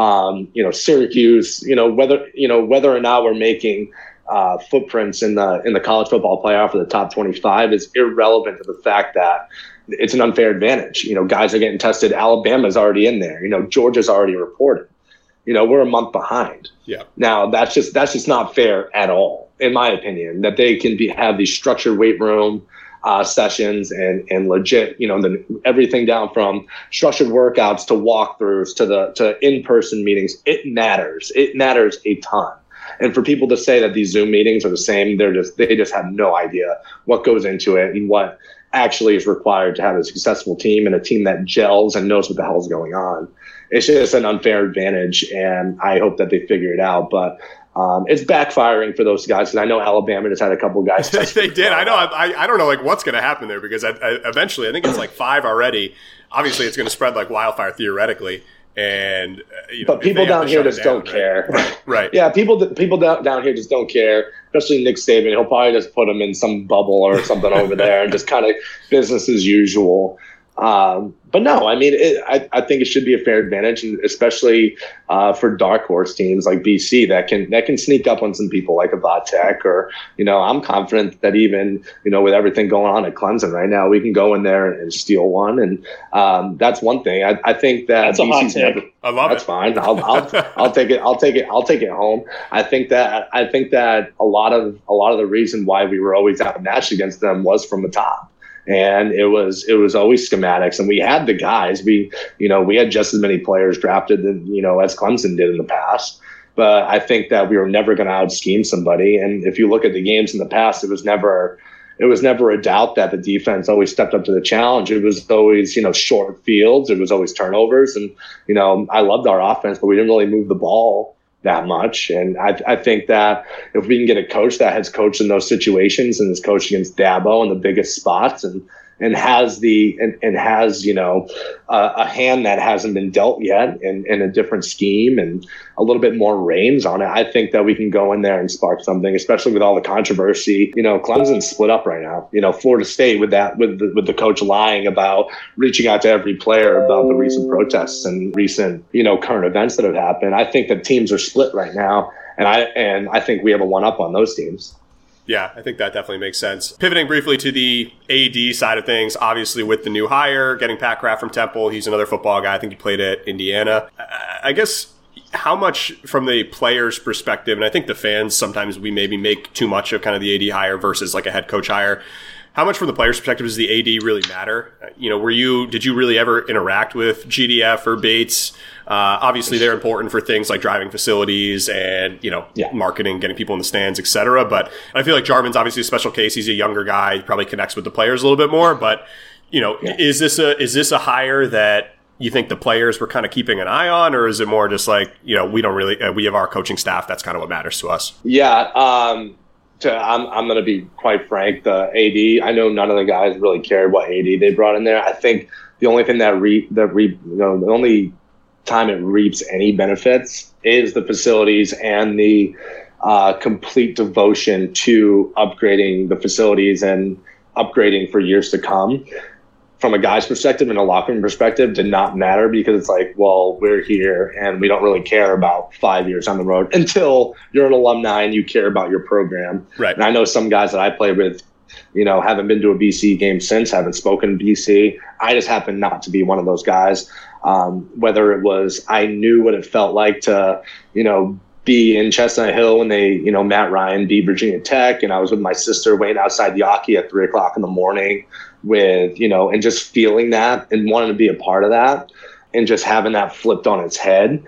Syracuse, whether or not we're making footprints in the college football playoff or the top 25 is irrelevant to the fact that it's an unfair advantage. Guys are getting tested. Alabama's already in there. Georgia's already reported. We're a month behind. Yeah. Now that's just not fair at all, in my opinion. That they can have these structured weight room sessions and legit, everything down from structured workouts to walkthroughs to in-person meetings. It matters. It matters a ton. And for people to say that these Zoom meetings are the same, they just have no idea what goes into it and what actually is required to have a successful team and a team that gels and knows what the hell is going on. It's just an unfair advantage, and I hope that they figure it out. But it's backfiring for those guys, because I know Alabama just had a couple guys. They did. I know. I don't know what's going to happen there, because eventually I think it's 5 already. Obviously, it's going to spread like wildfire theoretically. And but people down here just don't care. Right. Yeah, people down here just don't care. Especially Nick Saban, he'll probably just put them in some bubble or something over there and just kind of business as usual. But no, I mean, I think it should be a fair advantage, and especially for dark horse teams like BC that can sneak up on some people like a Vatech, or I'm confident that even with everything going on at Clemson right now, we can go in there and steal one, and that's one thing. I think that that's BC's a hot take. I love that's it. Fine. I'll take it. I'll take it home. I think that a lot of the reason why we were always outmatched against them was from the top. And it was always schematics, and we had the guys. We had just as many players drafted than as Clemson did in the past. But I think that we were never going to out scheme somebody. And if you look at the games in the past, it was never a doubt that the defense always stepped up to the challenge. It was always short fields. It was always turnovers, and I loved our offense, but we didn't really move the ball that much. And I think that if we can get a coach that has coached in those situations and has coached against Dabo in the biggest spots and has a hand that hasn't been dealt yet in a different scheme and a little bit more reins on it, I think that we can go in there and spark something, especially with all the controversy. Clemson's split up right now. Florida State with the coach lying about reaching out to every player about the recent protests and recent current events that have happened. I think that teams are split right now, and I think we have a one-up on those teams. Yeah, I think that definitely makes sense. Pivoting briefly to the AD side of things, obviously with the new hire, getting Pat Kraft from Temple, he's another football guy. I think he played at Indiana. I guess how much from the player's perspective, and I think the fans, sometimes we maybe make too much of kind of the AD hire versus like a head coach hire. How much from the player's perspective does the AD really matter? Did you really ever interact with GDF or Bates? Obviously they're important for things like driving facilities and, marketing, getting people in the stands, et cetera. But I feel like Jarman's obviously a special case. He's a younger guy. He probably connects with the players a little bit more, but is this a hire that you think the players were kind of keeping an eye on, or is it more just like, we don't really, we have our coaching staff. That's kind of what matters to us. Yeah. I'm going to be quite frank. The AD, I know none of the guys really cared what AD they brought in there. I think the only thing the only time it reaps any benefits is the facilities and the complete devotion to upgrading the facilities and upgrading for years to come. From a guy's perspective and a locker room perspective, did not matter, because it's like, well, we're here and we don't really care about 5 years on the road until you're an alumni and you care about your program. Right. And I know some guys that I play with, haven't been to a BC game since, haven't spoken to BC. I just happen not to be one of those guys. Whether it was, I knew what it felt like to, be in Chestnut Hill when they, Matt Ryan beat Virginia Tech, and I was with my sister waiting outside Yawkey at 3:00 in the morning with, and just feeling that and wanting to be a part of that and just having that flipped on its head.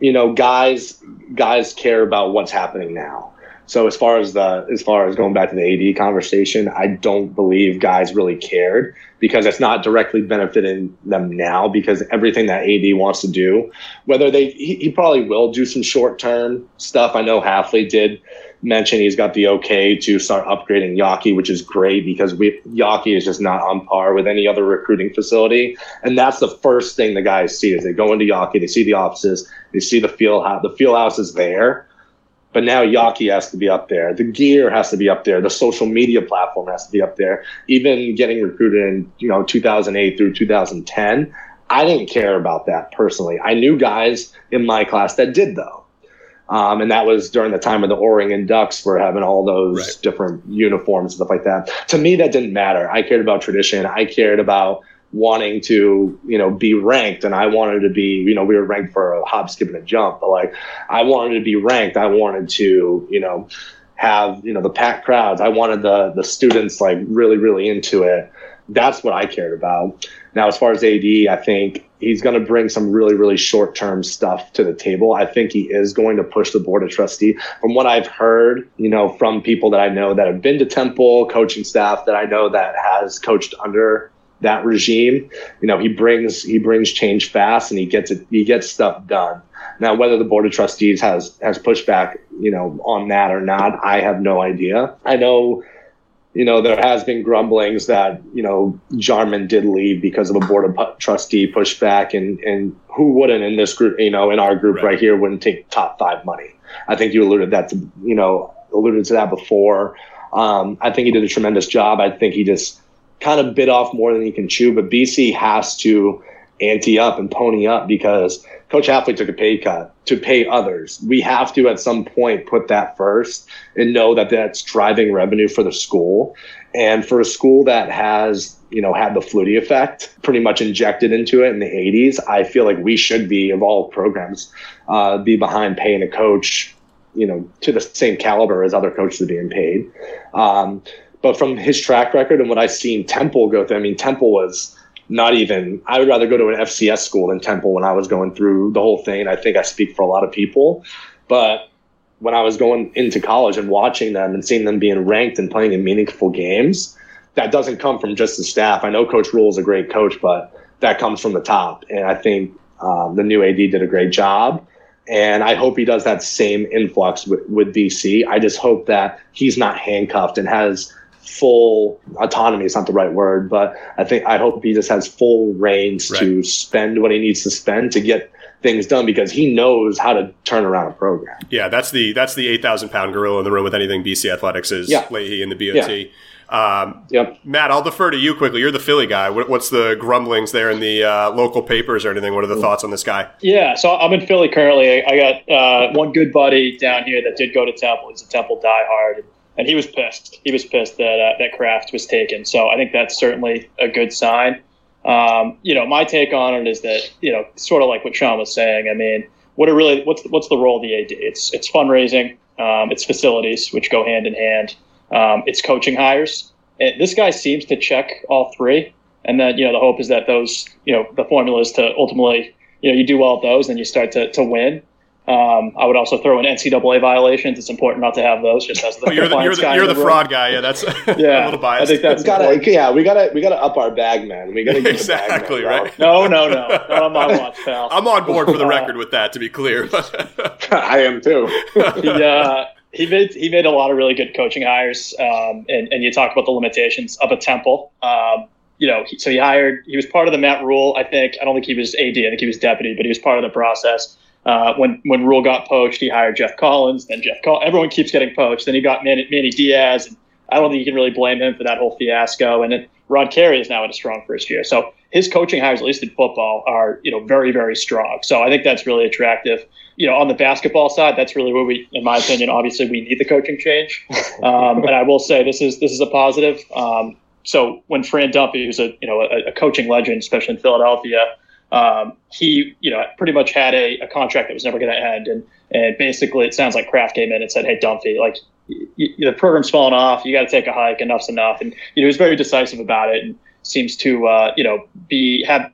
Guys care about what's happening now. So as far as going back to the AD conversation, I don't believe guys really cared, because it's not directly benefiting them now, because everything that AD wants to do, whether he probably will do some short-term stuff. I know Hafley did mention he's got the okay to start upgrading Yawkey, which is great, because Yawkey is just not on par with any other recruiting facility. And that's the first thing the guys see, is they go into Yawkey, they see the offices, they see the field house. The field house is there. But now Yawkey has to be up there. The gear has to be up there. The social media platform has to be up there. Even getting recruited in 2008 through 2010, I didn't care about that personally. I knew guys in my class that did, though. And that was during the time of the Oregon Ducks were having all those different uniforms and stuff like that. To me, that didn't matter. I cared about tradition. I cared about wanting to, be ranked. And I wanted to be, we were ranked for a hop, skip, and a jump. But I wanted to be ranked. I wanted to, have, the packed crowds. I wanted the students really, really into it. That's what I cared about. Now, as far as AD, I think he's going to bring some really, really short-term stuff to the table. I think he is going to push the board of trustees. From what I've heard, from people that I know that have been to Temple, coaching staff that I know that has coached under that regime, he brings change fast, and he gets stuff done. Now, whether the board of trustees has pushback, on that or not, I have no idea. I know, there has been grumblings that, Jarman did leave because of a board of trustee pushback, and who wouldn't in this group, in our group right here, wouldn't take top 5 money. I think you alluded to that before. I think he did a tremendous job. I think he just kind of bit off more than he can chew, but BC has to ante up and pony up, because Coach Hafley took a pay cut to pay others. We have to at some point put that first and know that that's driving revenue for the school. And for a school that has, had the Flutie effect pretty much injected into it in the 80s, I feel like we should be, of all programs, be behind paying a coach, to the same caliber as other coaches are being paid. But from his track record and what I've seen Temple go through, Temple was not even, I would rather go to an FCS school than Temple when I was going through the whole thing. I think I speak for a lot of people. But when I was going into college and watching them and seeing them being ranked and playing in meaningful games, that doesn't come from just the staff. I know Coach Rule is a great coach, but that comes from the top. And I think the new AD did a great job. And I hope he does that same influx with BC. I just hope that he's not handcuffed and has full autonomy. Is not the right word, but I hope he just has full reins to spend what he needs to spend to get things done, because he knows how to turn around a program. Yeah, that's the 8,000-pound gorilla in the room with anything BC Athletics is Leahy and the BOT. Matt, I'll defer to you quickly. You're the Philly guy. What's the grumblings there in the local papers or anything? What are the thoughts on this guy? Yeah, so I'm in Philly currently. I got one good buddy down here that did go to Temple. He's a Temple diehard. And he was pissed. He was pissed that Kraft was taken. So I think that's certainly a good sign. My take on it is that, sort of like what Sean was saying. what's the role of the AD? It's fundraising, it's facilities, which go hand in hand. It's coaching hires. And this guy seems to check all three. And then, the hope is that those, the formula is to ultimately, you do all of those and you start to win. I would also throw in NCAA violations. It's important not to have those. Just as the you're the fraud guy. Yeah, that's a little biased. I think that's we gotta up our bag, man. We gotta get exactly the bag, right. No, not on my watch, pal. I'm on board for the record with that. To be clear, I am too. He made a lot of really good coaching hires, and you talk about the limitations of a Temple. So he was part of the Matt Rule. I don't think he was AD. I think he was deputy, but he was part of the process. When Rule got poached, he hired Jeff Collins. Then everyone keeps getting poached. Then he got Manny Diaz, and I don't think you can really blame him for that whole fiasco. And then Rod Carey is now in a strong first year. So his coaching hires, at least in football, are very, very strong. So I think that's really attractive. On the basketball side, that's really where in my opinion, obviously we need the coaching change. And I will say this is a positive. So when Fran Dumpy, who's a coaching legend, especially in Philadelphia, he pretty much had a contract that was never going to end, and basically it sounds like Kraft came in and said, "Hey Dumpy, like the program's falling off. You got to take a hike. Enough's enough." And he was very decisive about it, and seems to have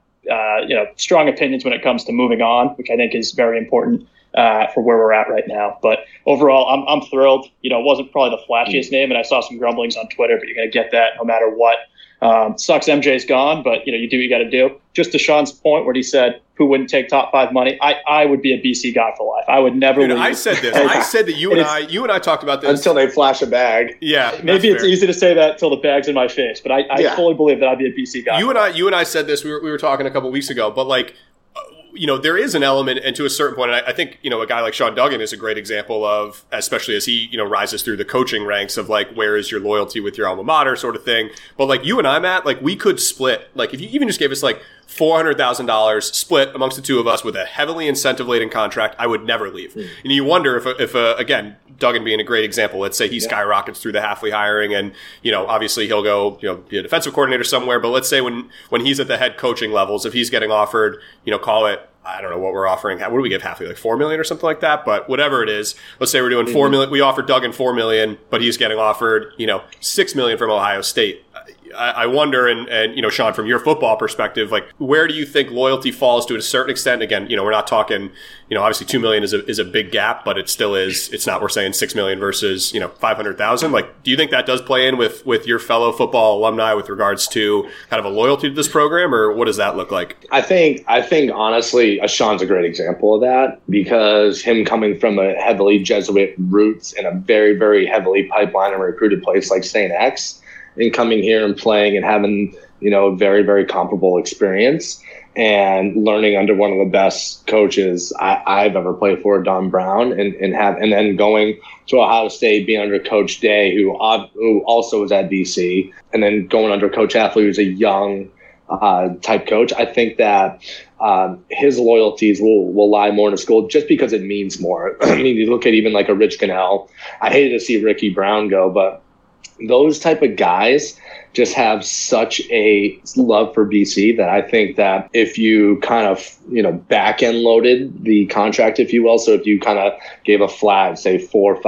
strong opinions when it comes to moving on, which I think is very important for where we're at right now. But overall, I'm thrilled. It wasn't probably the flashiest name, and I saw some grumblings on Twitter, but you're going to get that no matter what. Sucks MJ's gone, but you do what you got to do. Just to Sean's point where he said, who wouldn't take top 5 money? I would be a BC guy for life. I would never leave. I said this. I said that you and I talked about this. Until they flash a bag. Yeah. Maybe it's easy to say that till the bag's in my face, but I fully believe that I'd be a BC guy. You and I said this, we were talking a couple weeks ago, but like, there is an element, and to a certain point, and I think, a guy like Sean Duggan is a great example of, especially as he, rises through the coaching ranks of like, where is your loyalty with your alma mater sort of thing. But like you and I, Matt, like we could split, like if you even just gave us like $400,000 split amongst the two of us with a heavily incentive-laden contract, I would never leave. And you wonder if again, Duggan being a great example, let's say he skyrockets through the Hafley hiring and, obviously he'll go, be a defensive coordinator somewhere. But let's say when he's at the head coaching levels, if he's getting offered, call it, I don't know what we're offering. What do we give Hafley? Like $4 million or something like that? But whatever it is, let's say we're doing $4 million. We offered Duggan $4 million, but he's getting offered, $6 million from Ohio State. I wonder, and Sean, from your football perspective, like where do you think loyalty falls to a certain extent? Again, we're not talking, obviously $2 million is a big gap, but it still is. It's not. We're saying $6 million versus $500,000. Like, do you think that does play in with your fellow football alumni with regards to kind of a loyalty to this program, or what does that look like? I think honestly, Sean's a great example of that, because him coming from a heavily Jesuit roots in a very, very heavily pipeline and recruited place like St. X, and coming here and playing and having, a very, very comparable experience and learning under one of the best coaches I've ever played for, Don Brown, and then going to Ohio State, being under Coach Day, who also was at BC, and then going under Coach Hafley, who's a young type coach. I think that his loyalties will lie more in the school just because it means more. I mean, you look at even like a Rich Gunnell. I hated to see Ricky Brown go, but those type of guys just have such a love for BC that I think that if you kind of, back end loaded the contract, if you will, so if you kind of gave a flat, say $400,000 or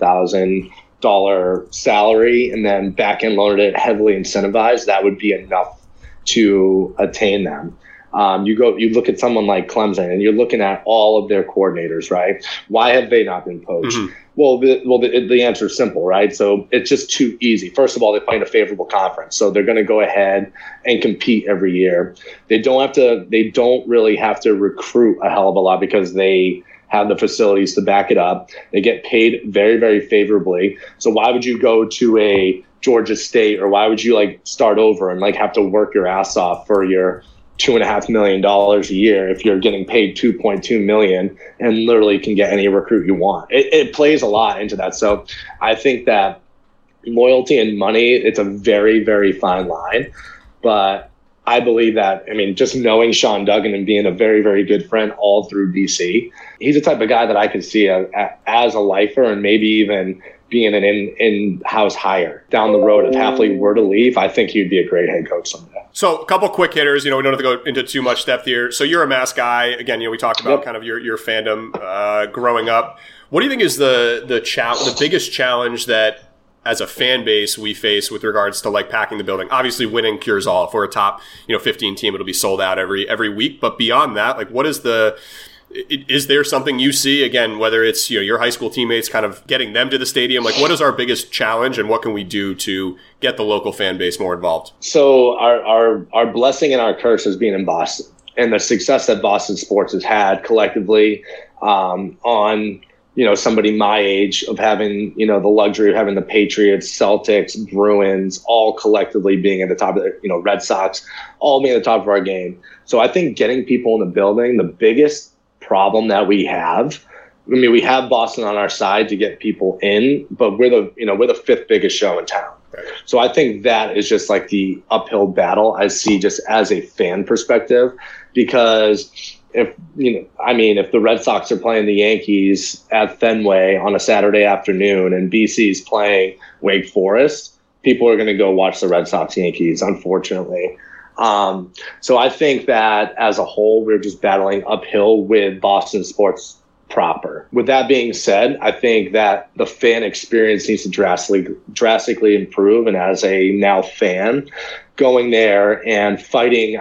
$500,000 salary and then back end loaded it heavily incentivized, that would be enough to attain them. You look at someone like Clemson and you're looking at all of their coordinators, right? Why have they not been poached? Mm-hmm. Well, the answer is simple, right? So it's just too easy. First of all, they play in a favorable conference, so they're going to go ahead and compete every year. They don't really have to recruit a hell of a lot because they have the facilities to back it up. They get paid very, very favorably. So why would you go to a Georgia State, or why would you start over and have to work your ass off for your $2.5 million a year if you're getting paid $2.2 million and literally can get any recruit you want? It plays a lot into that. So I think that loyalty and money, it's a very, very fine line. But I believe that, just knowing Sean Duggan and being a very, very good friend all through BC, he's the type of guy that I could see as a lifer, and maybe even being an in-house hire down the road. If Hafley were to leave, I think he'd be a great head coach someday. So a couple quick hitters, we don't have to go into too much depth here. So you're a Mass guy. Again, we talked about kind of your fandom growing up. What do you think is the biggest challenge that as a fan base we face with regards to like packing the building? Obviously winning cures all. If we're a top, 15 team, it'll be sold out every week. But beyond that, like what is is there something you see, again, whether it's your high school teammates kind of getting them to the stadium? Like what is our biggest challenge and what can we do to get the local fan base more involved? So our blessing and our curse is being in Boston and the success that Boston sports has had collectively on somebody my age of having, the luxury of having the Patriots, Celtics, Bruins, all collectively being at the top of the, Red Sox, all being at the top of our game. So I think getting people in the building, the biggest problem that we have, we have Boston on our side to get people in, but we're the fifth biggest show in town. Right. So I think that is just like the uphill battle I see just as a fan perspective, because if the Red Sox are playing the Yankees at Fenway on a Saturday afternoon and BC's playing Wake Forest, people are going to go watch the Red Sox Yankees, unfortunately. So I think that as a whole, we're just battling uphill with Boston sports proper. With that being said, I think that the fan experience needs to drastically improve. And as a now fan, going there and fighting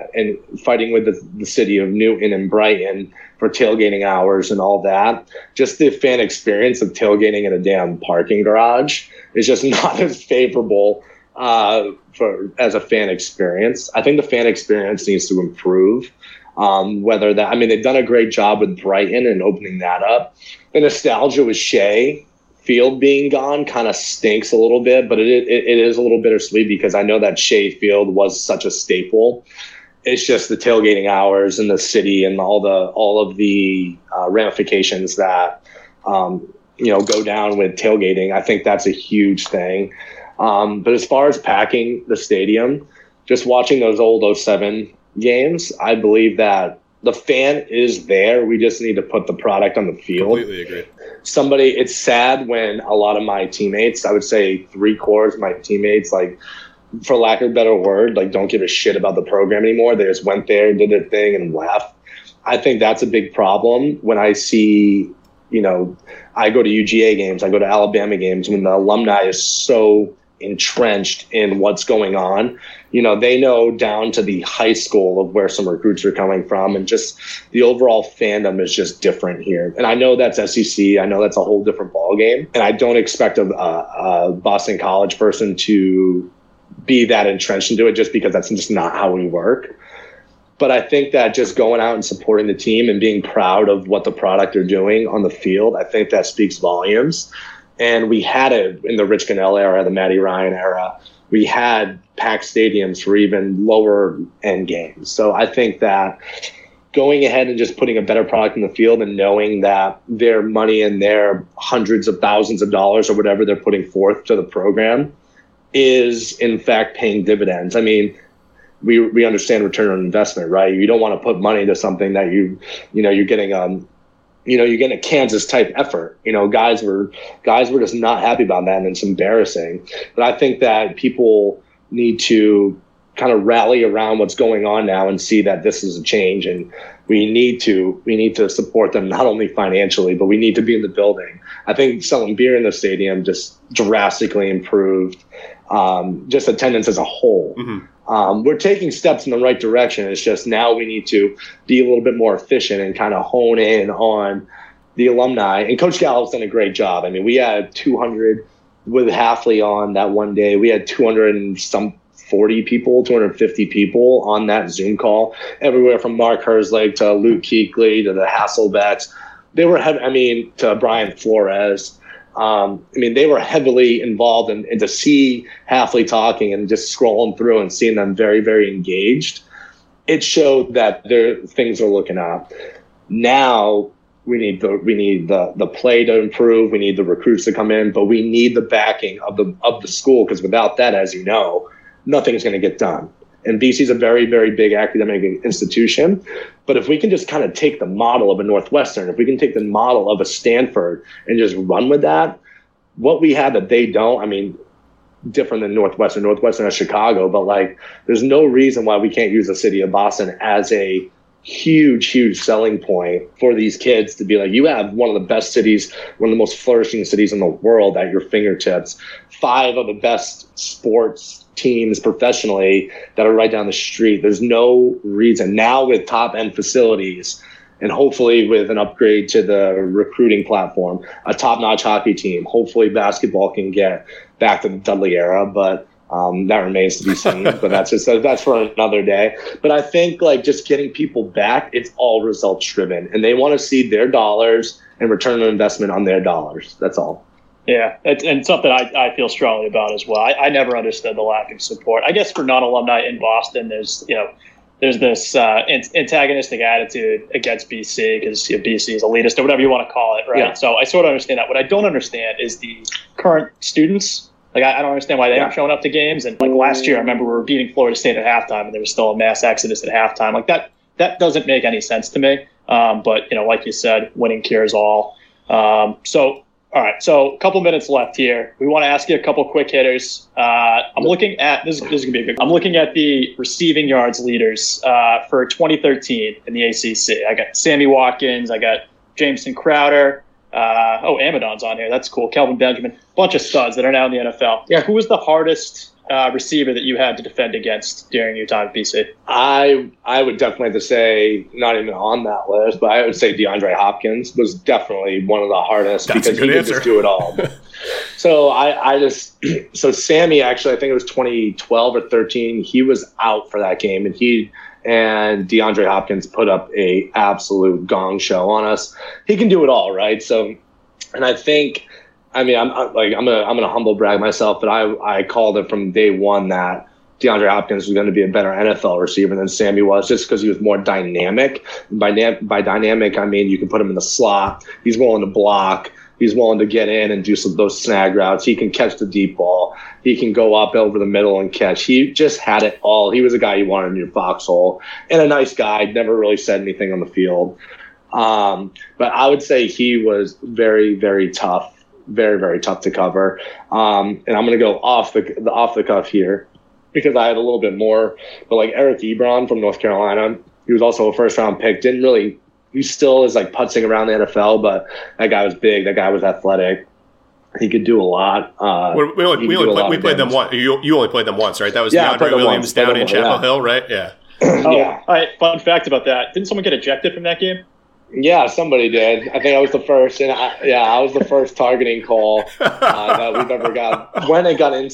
with the city of Newton and Brighton for tailgating hours and all that, just the fan experience of tailgating in a damn parking garage is just not as favorable as a fan experience. I think the fan experience needs to improve. They've done a great job with Brighton and opening that up. The nostalgia with Shea Field being gone kind of stinks a little bit, but it is a little bittersweet because I know that Shea Field was such a staple. It's just the tailgating hours in the city and all of the ramifications that go down with tailgating. I think that's a huge thing. But as far as packing the stadium, just watching those old 07 games, I believe that the fan is there. We just need to put the product on the field. Completely agree. It's sad when a lot of my teammates, I would say 3/4 of my teammates, like, for lack of a better word, like, don't give a shit about the program anymore. They just went there, did their thing, and left. I think that's a big problem when I see, I go to UGA games, I go to Alabama games, when the alumni is so entrenched in what's going on. They know down to the high school of where some recruits are coming from, and just the overall fandom is just different here. And I know that's SEC. I know that's a whole different ballgame. And I don't expect a Boston College person to be that entrenched into it just because that's just not how we work. But I think that just going out and supporting the team and being proud of what the product are doing on the field, I think that speaks volumes. And we had it in the Rich Cannell era, the Matty Ryan era. We had packed stadiums for even lower end games. So I think that going ahead and just putting a better product in the field and knowing that their money and their hundreds of thousands of dollars or whatever they're putting forth to the program is in fact paying dividends. I mean, we understand return on investment, right? You don't want to put money into something that you're getting a Kansas type effort. Guys were just not happy about that, and it's embarrassing. But I think that people need to kind of rally around what's going on now and see that this is a change, and we need to support them not only financially, but we need to be in the building. I think selling beer in the stadium just drastically improved just attendance as a whole. Mm-hmm. We're taking steps in the right direction. It's just now we need to be a little bit more efficient and kind of hone in on the alumni. And Coach Gallup's done a great job. I mean, we had 200 with Hafley on that one day. We had 250 people on that Zoom call, everywhere from Mark Herzlich to Luke Kuechly to the Hasselbecks. They were, to Brian Flores. They were heavily involved, and to see Hafley talking and just scrolling through and seeing them very, very engaged, it showed that things are looking up. Now we need the play to improve. We need the recruits to come in, but we need the backing of the school, because without that, as you know, nothing's going to get done. And BC is a very, very big academic institution. But if we can just kind of take the model of a Northwestern, if we can take the model of a Stanford and just run with that, what we have that they don't, different than Northwestern. Northwestern is Chicago, but like there's no reason why we can't use the city of Boston as a huge selling point for these kids to be like, you have one of the best cities, one of the most flourishing cities in the world at your fingertips. 5 of the best sports teams professionally that are right down the street. There's no reason now with top end facilities and hopefully with an upgrade to the recruiting platform, a top-notch hockey team. Hopefully basketball can get back to the Dudley era, but that remains to be seen. But that's for another day. But I think like just getting people back, it's all results driven, and they want to see their dollars and return on investment on their dollars. That's all. Yeah, and something I feel strongly about as well. I never understood the lack of support. I guess for non-alumni in Boston, there's this antagonistic attitude against BC because BC is elitist or whatever you want to call it, right? Yeah. So I sort of understand that. What I don't understand is the current students. Like, I don't understand why they aren't showing up to games. And like last year, I remember we were beating Florida State at halftime, and there was still a mass exodus at halftime. Like that doesn't make any sense to me. But like you said, winning cures all. All right, so a couple minutes left here. We want to ask you a couple quick hitters. I'm looking at this is gonna be a good. I'm looking at the receiving yards leaders for 2013 in the ACC. I got Sammy Watkins. I got Jameson Crowder. Amadon's on here. That's cool. Kelvin Benjamin. Bunch of studs that are now in the NFL. Yeah. Who was the hardest receiver that you had to defend against during your time at BC? I would definitely have to say, not even on that list, but I would say DeAndre Hopkins was definitely one of the hardest. That's because he could just do it all. So Sammy, actually, I think it was 2012 or 13, he was out for that game, and he and DeAndre Hopkins put up a absolute gong show on us. He can do it all, right? So, and I think, I'm gonna humble brag myself, but I called it from day one that DeAndre Hopkins was going to be a better NFL receiver than Sammy was, just because he was more dynamic. By dynamic, I mean you can put him in the slot. He's willing to block. He's willing to get in and do some of those snag routes. He can catch the deep ball. He can go up over the middle and catch. He just had it all. He was a guy you wanted in your foxhole, and a nice guy. Never really said anything on the field. But I would say he was very, very tough. Very, very tough to cover. And I'm going to go off the cuff here because I had a little bit more. But like Eric Ebron from North Carolina, he was also a first round pick. He still is like putzing around the NFL, but that guy was big. That guy was athletic. He could do a lot. We played them once. You only played them once, right? That was DeAndre Williams down in Chapel Hill, right? Yeah. Yeah. All right. Fun fact about that: didn't someone get ejected from that game? Yeah, somebody did. I think I was the first, and I was the first targeting call that we've ever got when it got in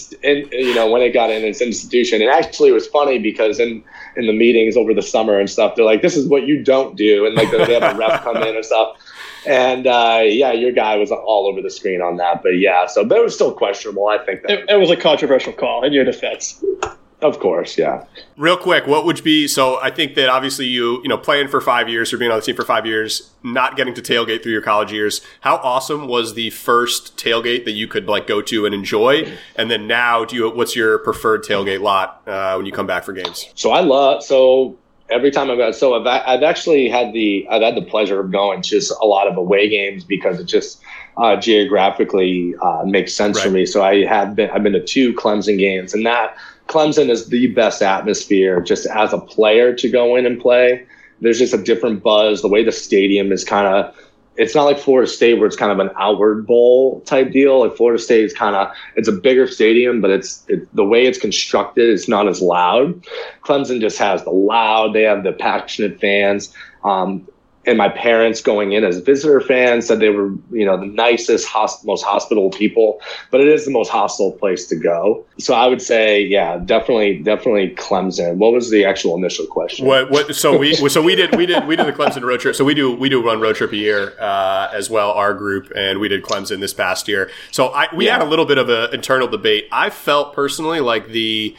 its institution. And actually, it was funny because in the meetings over the summer and stuff, they're like, "This is what you don't do," and like they have a ref come in and stuff. And your guy was all over the screen on that. But but it was still questionable. I think that it was a controversial call in your defense. Of course, yeah. Real quick, what would be, so I think that obviously you playing for 5 years or being on the team for 5 years, not getting to tailgate through your college years, how awesome was the first tailgate that you could like go to and enjoy? And then now what's your preferred tailgate lot when you come back for games? So every time I've actually had the pleasure of going to just a lot of away games because it just geographically makes sense for me. So I've been to 2 Clemson games, and that Clemson is the best atmosphere just as a player to go in and play. There's just a different buzz. The way the stadium is it's not like Florida State where it's kind of an outward bowl type deal. Like Florida State is it's a bigger stadium, but the way it's constructed, it's not as loud. Clemson just has the loud, they have the passionate fans. And my parents going in as visitor fans said they were, the nicest, most hospitable people, but it is the most hostile place to go. So I would say, definitely Clemson. What was the actual initial question? So we did the Clemson road trip. So we do one road trip a year as well, our group, and we did Clemson this past year. So we had a little bit of an internal debate. I felt personally like the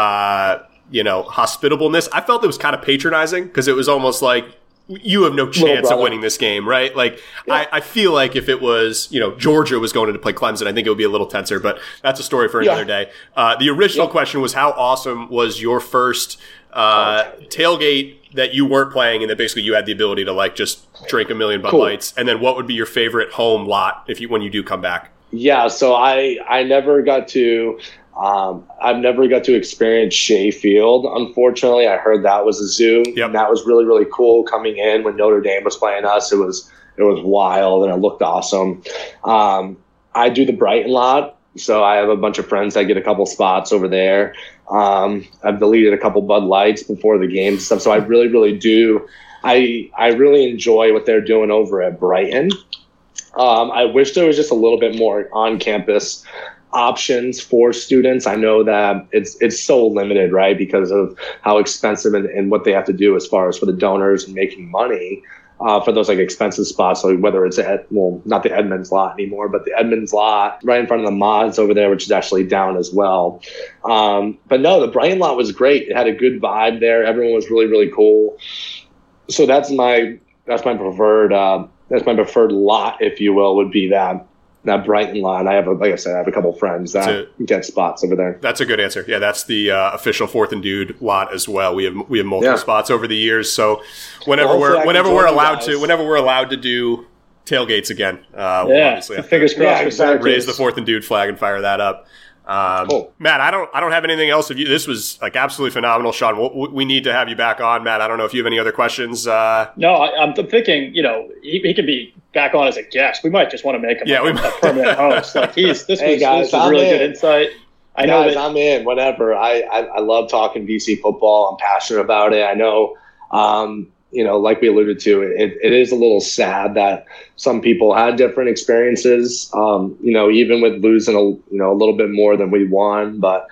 hospitableness. I felt it was kind of patronizing because it was almost like, you have no chance of winning this game, right? Like, I feel like if it was, Georgia was going to play Clemson, I think it would be a little tenser, but that's a story for another day. The original question was, how awesome was your first tailgate that you weren't playing and that basically you had the ability to like just drink a million Bud Lights? And then what would be your favorite home lot when you do come back? Yeah, so I never got to I've never got to experience Shea Field. Unfortunately, I heard that was a zoo. Yep. And that was really, really cool coming in when Notre Dame was playing us. It was wild and it looked awesome. I do the Brighton lot. So I have a bunch of friends that get a couple spots over there. I've deleted a couple Bud Lights before the game and stuff. So I really, really do. I really enjoy what they're doing over at Brighton. I wish there was just a little bit more on-campus options for students. I know that it's so limited, right, because of how expensive and what they have to do as far as for the donors and making money for those like expensive spots. So whether it's not the Edmonds lot anymore, but the Edmonds lot right in front of the Mods over there, which is actually down as well. But no, the Brighton lot was great. It had a good vibe there. Everyone was really, really cool. So that's my preferred lot, if you will, would be that Brighton lot. And I have a couple friends that get spots over there. That's a good answer. Yeah, that's the official Fourth and Dude lot as well. We have multiple spots over the years. So whenever we're allowed to do tailgates again, we'll obviously have fingers crossed. Raise the Fourth and Dude flag and fire that up. Cool. Matt, I don't have anything else of you. This was like absolutely phenomenal, Sean. We need to have you back on, Matt. I don't know if you have any other questions. No, I'm thinking, he can be back on as a guest. We might just want to make him a permanent host. Like this was really good insight. I'm in whenever. I love talking BC football. I'm passionate about it. I know, like we alluded to, it is a little sad that some people had different experiences, even with losing a little bit more than we won. But,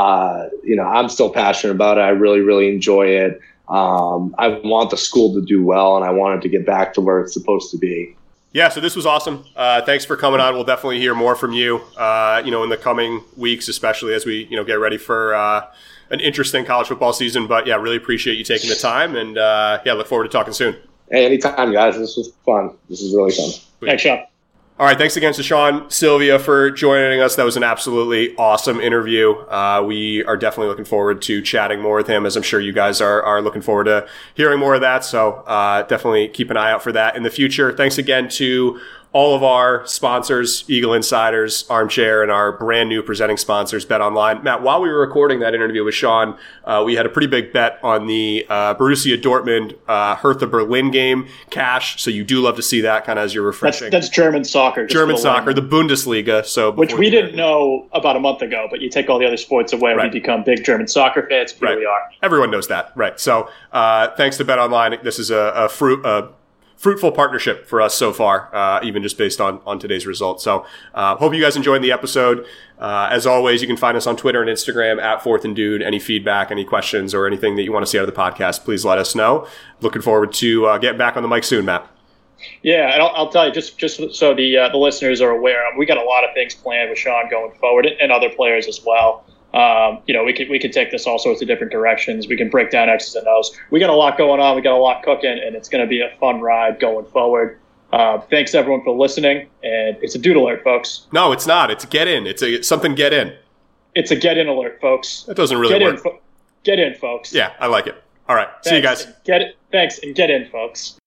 I'm still passionate about it. I really, really enjoy it. I want the school to do well, and I want it to get back to where it's supposed to be. Yeah, so this was awesome. Thanks for coming on. We'll definitely hear more from you, in the coming weeks, especially as we, get ready for an interesting college football season. But, yeah, really appreciate you taking the time. And, look forward to talking soon. Hey, anytime, guys. This was fun. This is really fun. Thanks, Sean. All right, thanks again to Sean Sylvia for joining us. That was an absolutely awesome interview. We are definitely looking forward to chatting more with him, as I'm sure you guys are looking forward to hearing more of that. So definitely keep an eye out for that in the future. Thanks again to all of our sponsors, Eagle Insiders, Armchair, and our brand new presenting sponsors, BetOnline. Matt, while we were recording that interview with Sean, we had a pretty big bet on the Borussia Dortmund Hertha Berlin game cash. So you do love to see that kind of as you're refreshing. That's German soccer. German soccer, the Bundesliga. So which we didn't know about a month ago, but you take all the other sports away, we become big German soccer fans. Here we are. Everyone knows that, right? So thanks to BetOnline. This is a fruitful partnership for us so far, even just based on today's results. So hope you guys enjoyed the episode. As always, you can find us on Twitter and Instagram at Fourth and Dude. Any feedback, any questions, or anything that you want to see out of the podcast, please let us know. Looking forward to getting back on the mic soon, Matt. Yeah, and I'll tell you, just so the listeners are aware, we got a lot of things planned with Sean going forward and other players as well. We could take this all sorts of different directions. We can break down X's and O's. We got a lot going on. We got a lot cooking, and it's going to be a fun ride going forward. Thanks everyone for listening, and it's a dude alert, folks. No, it's not. It's a get in. It's something get in. It's a get in alert, folks. That doesn't really work. Get in, folks. Yeah, I like it. All right. See you guys. Thanks, and get in, folks.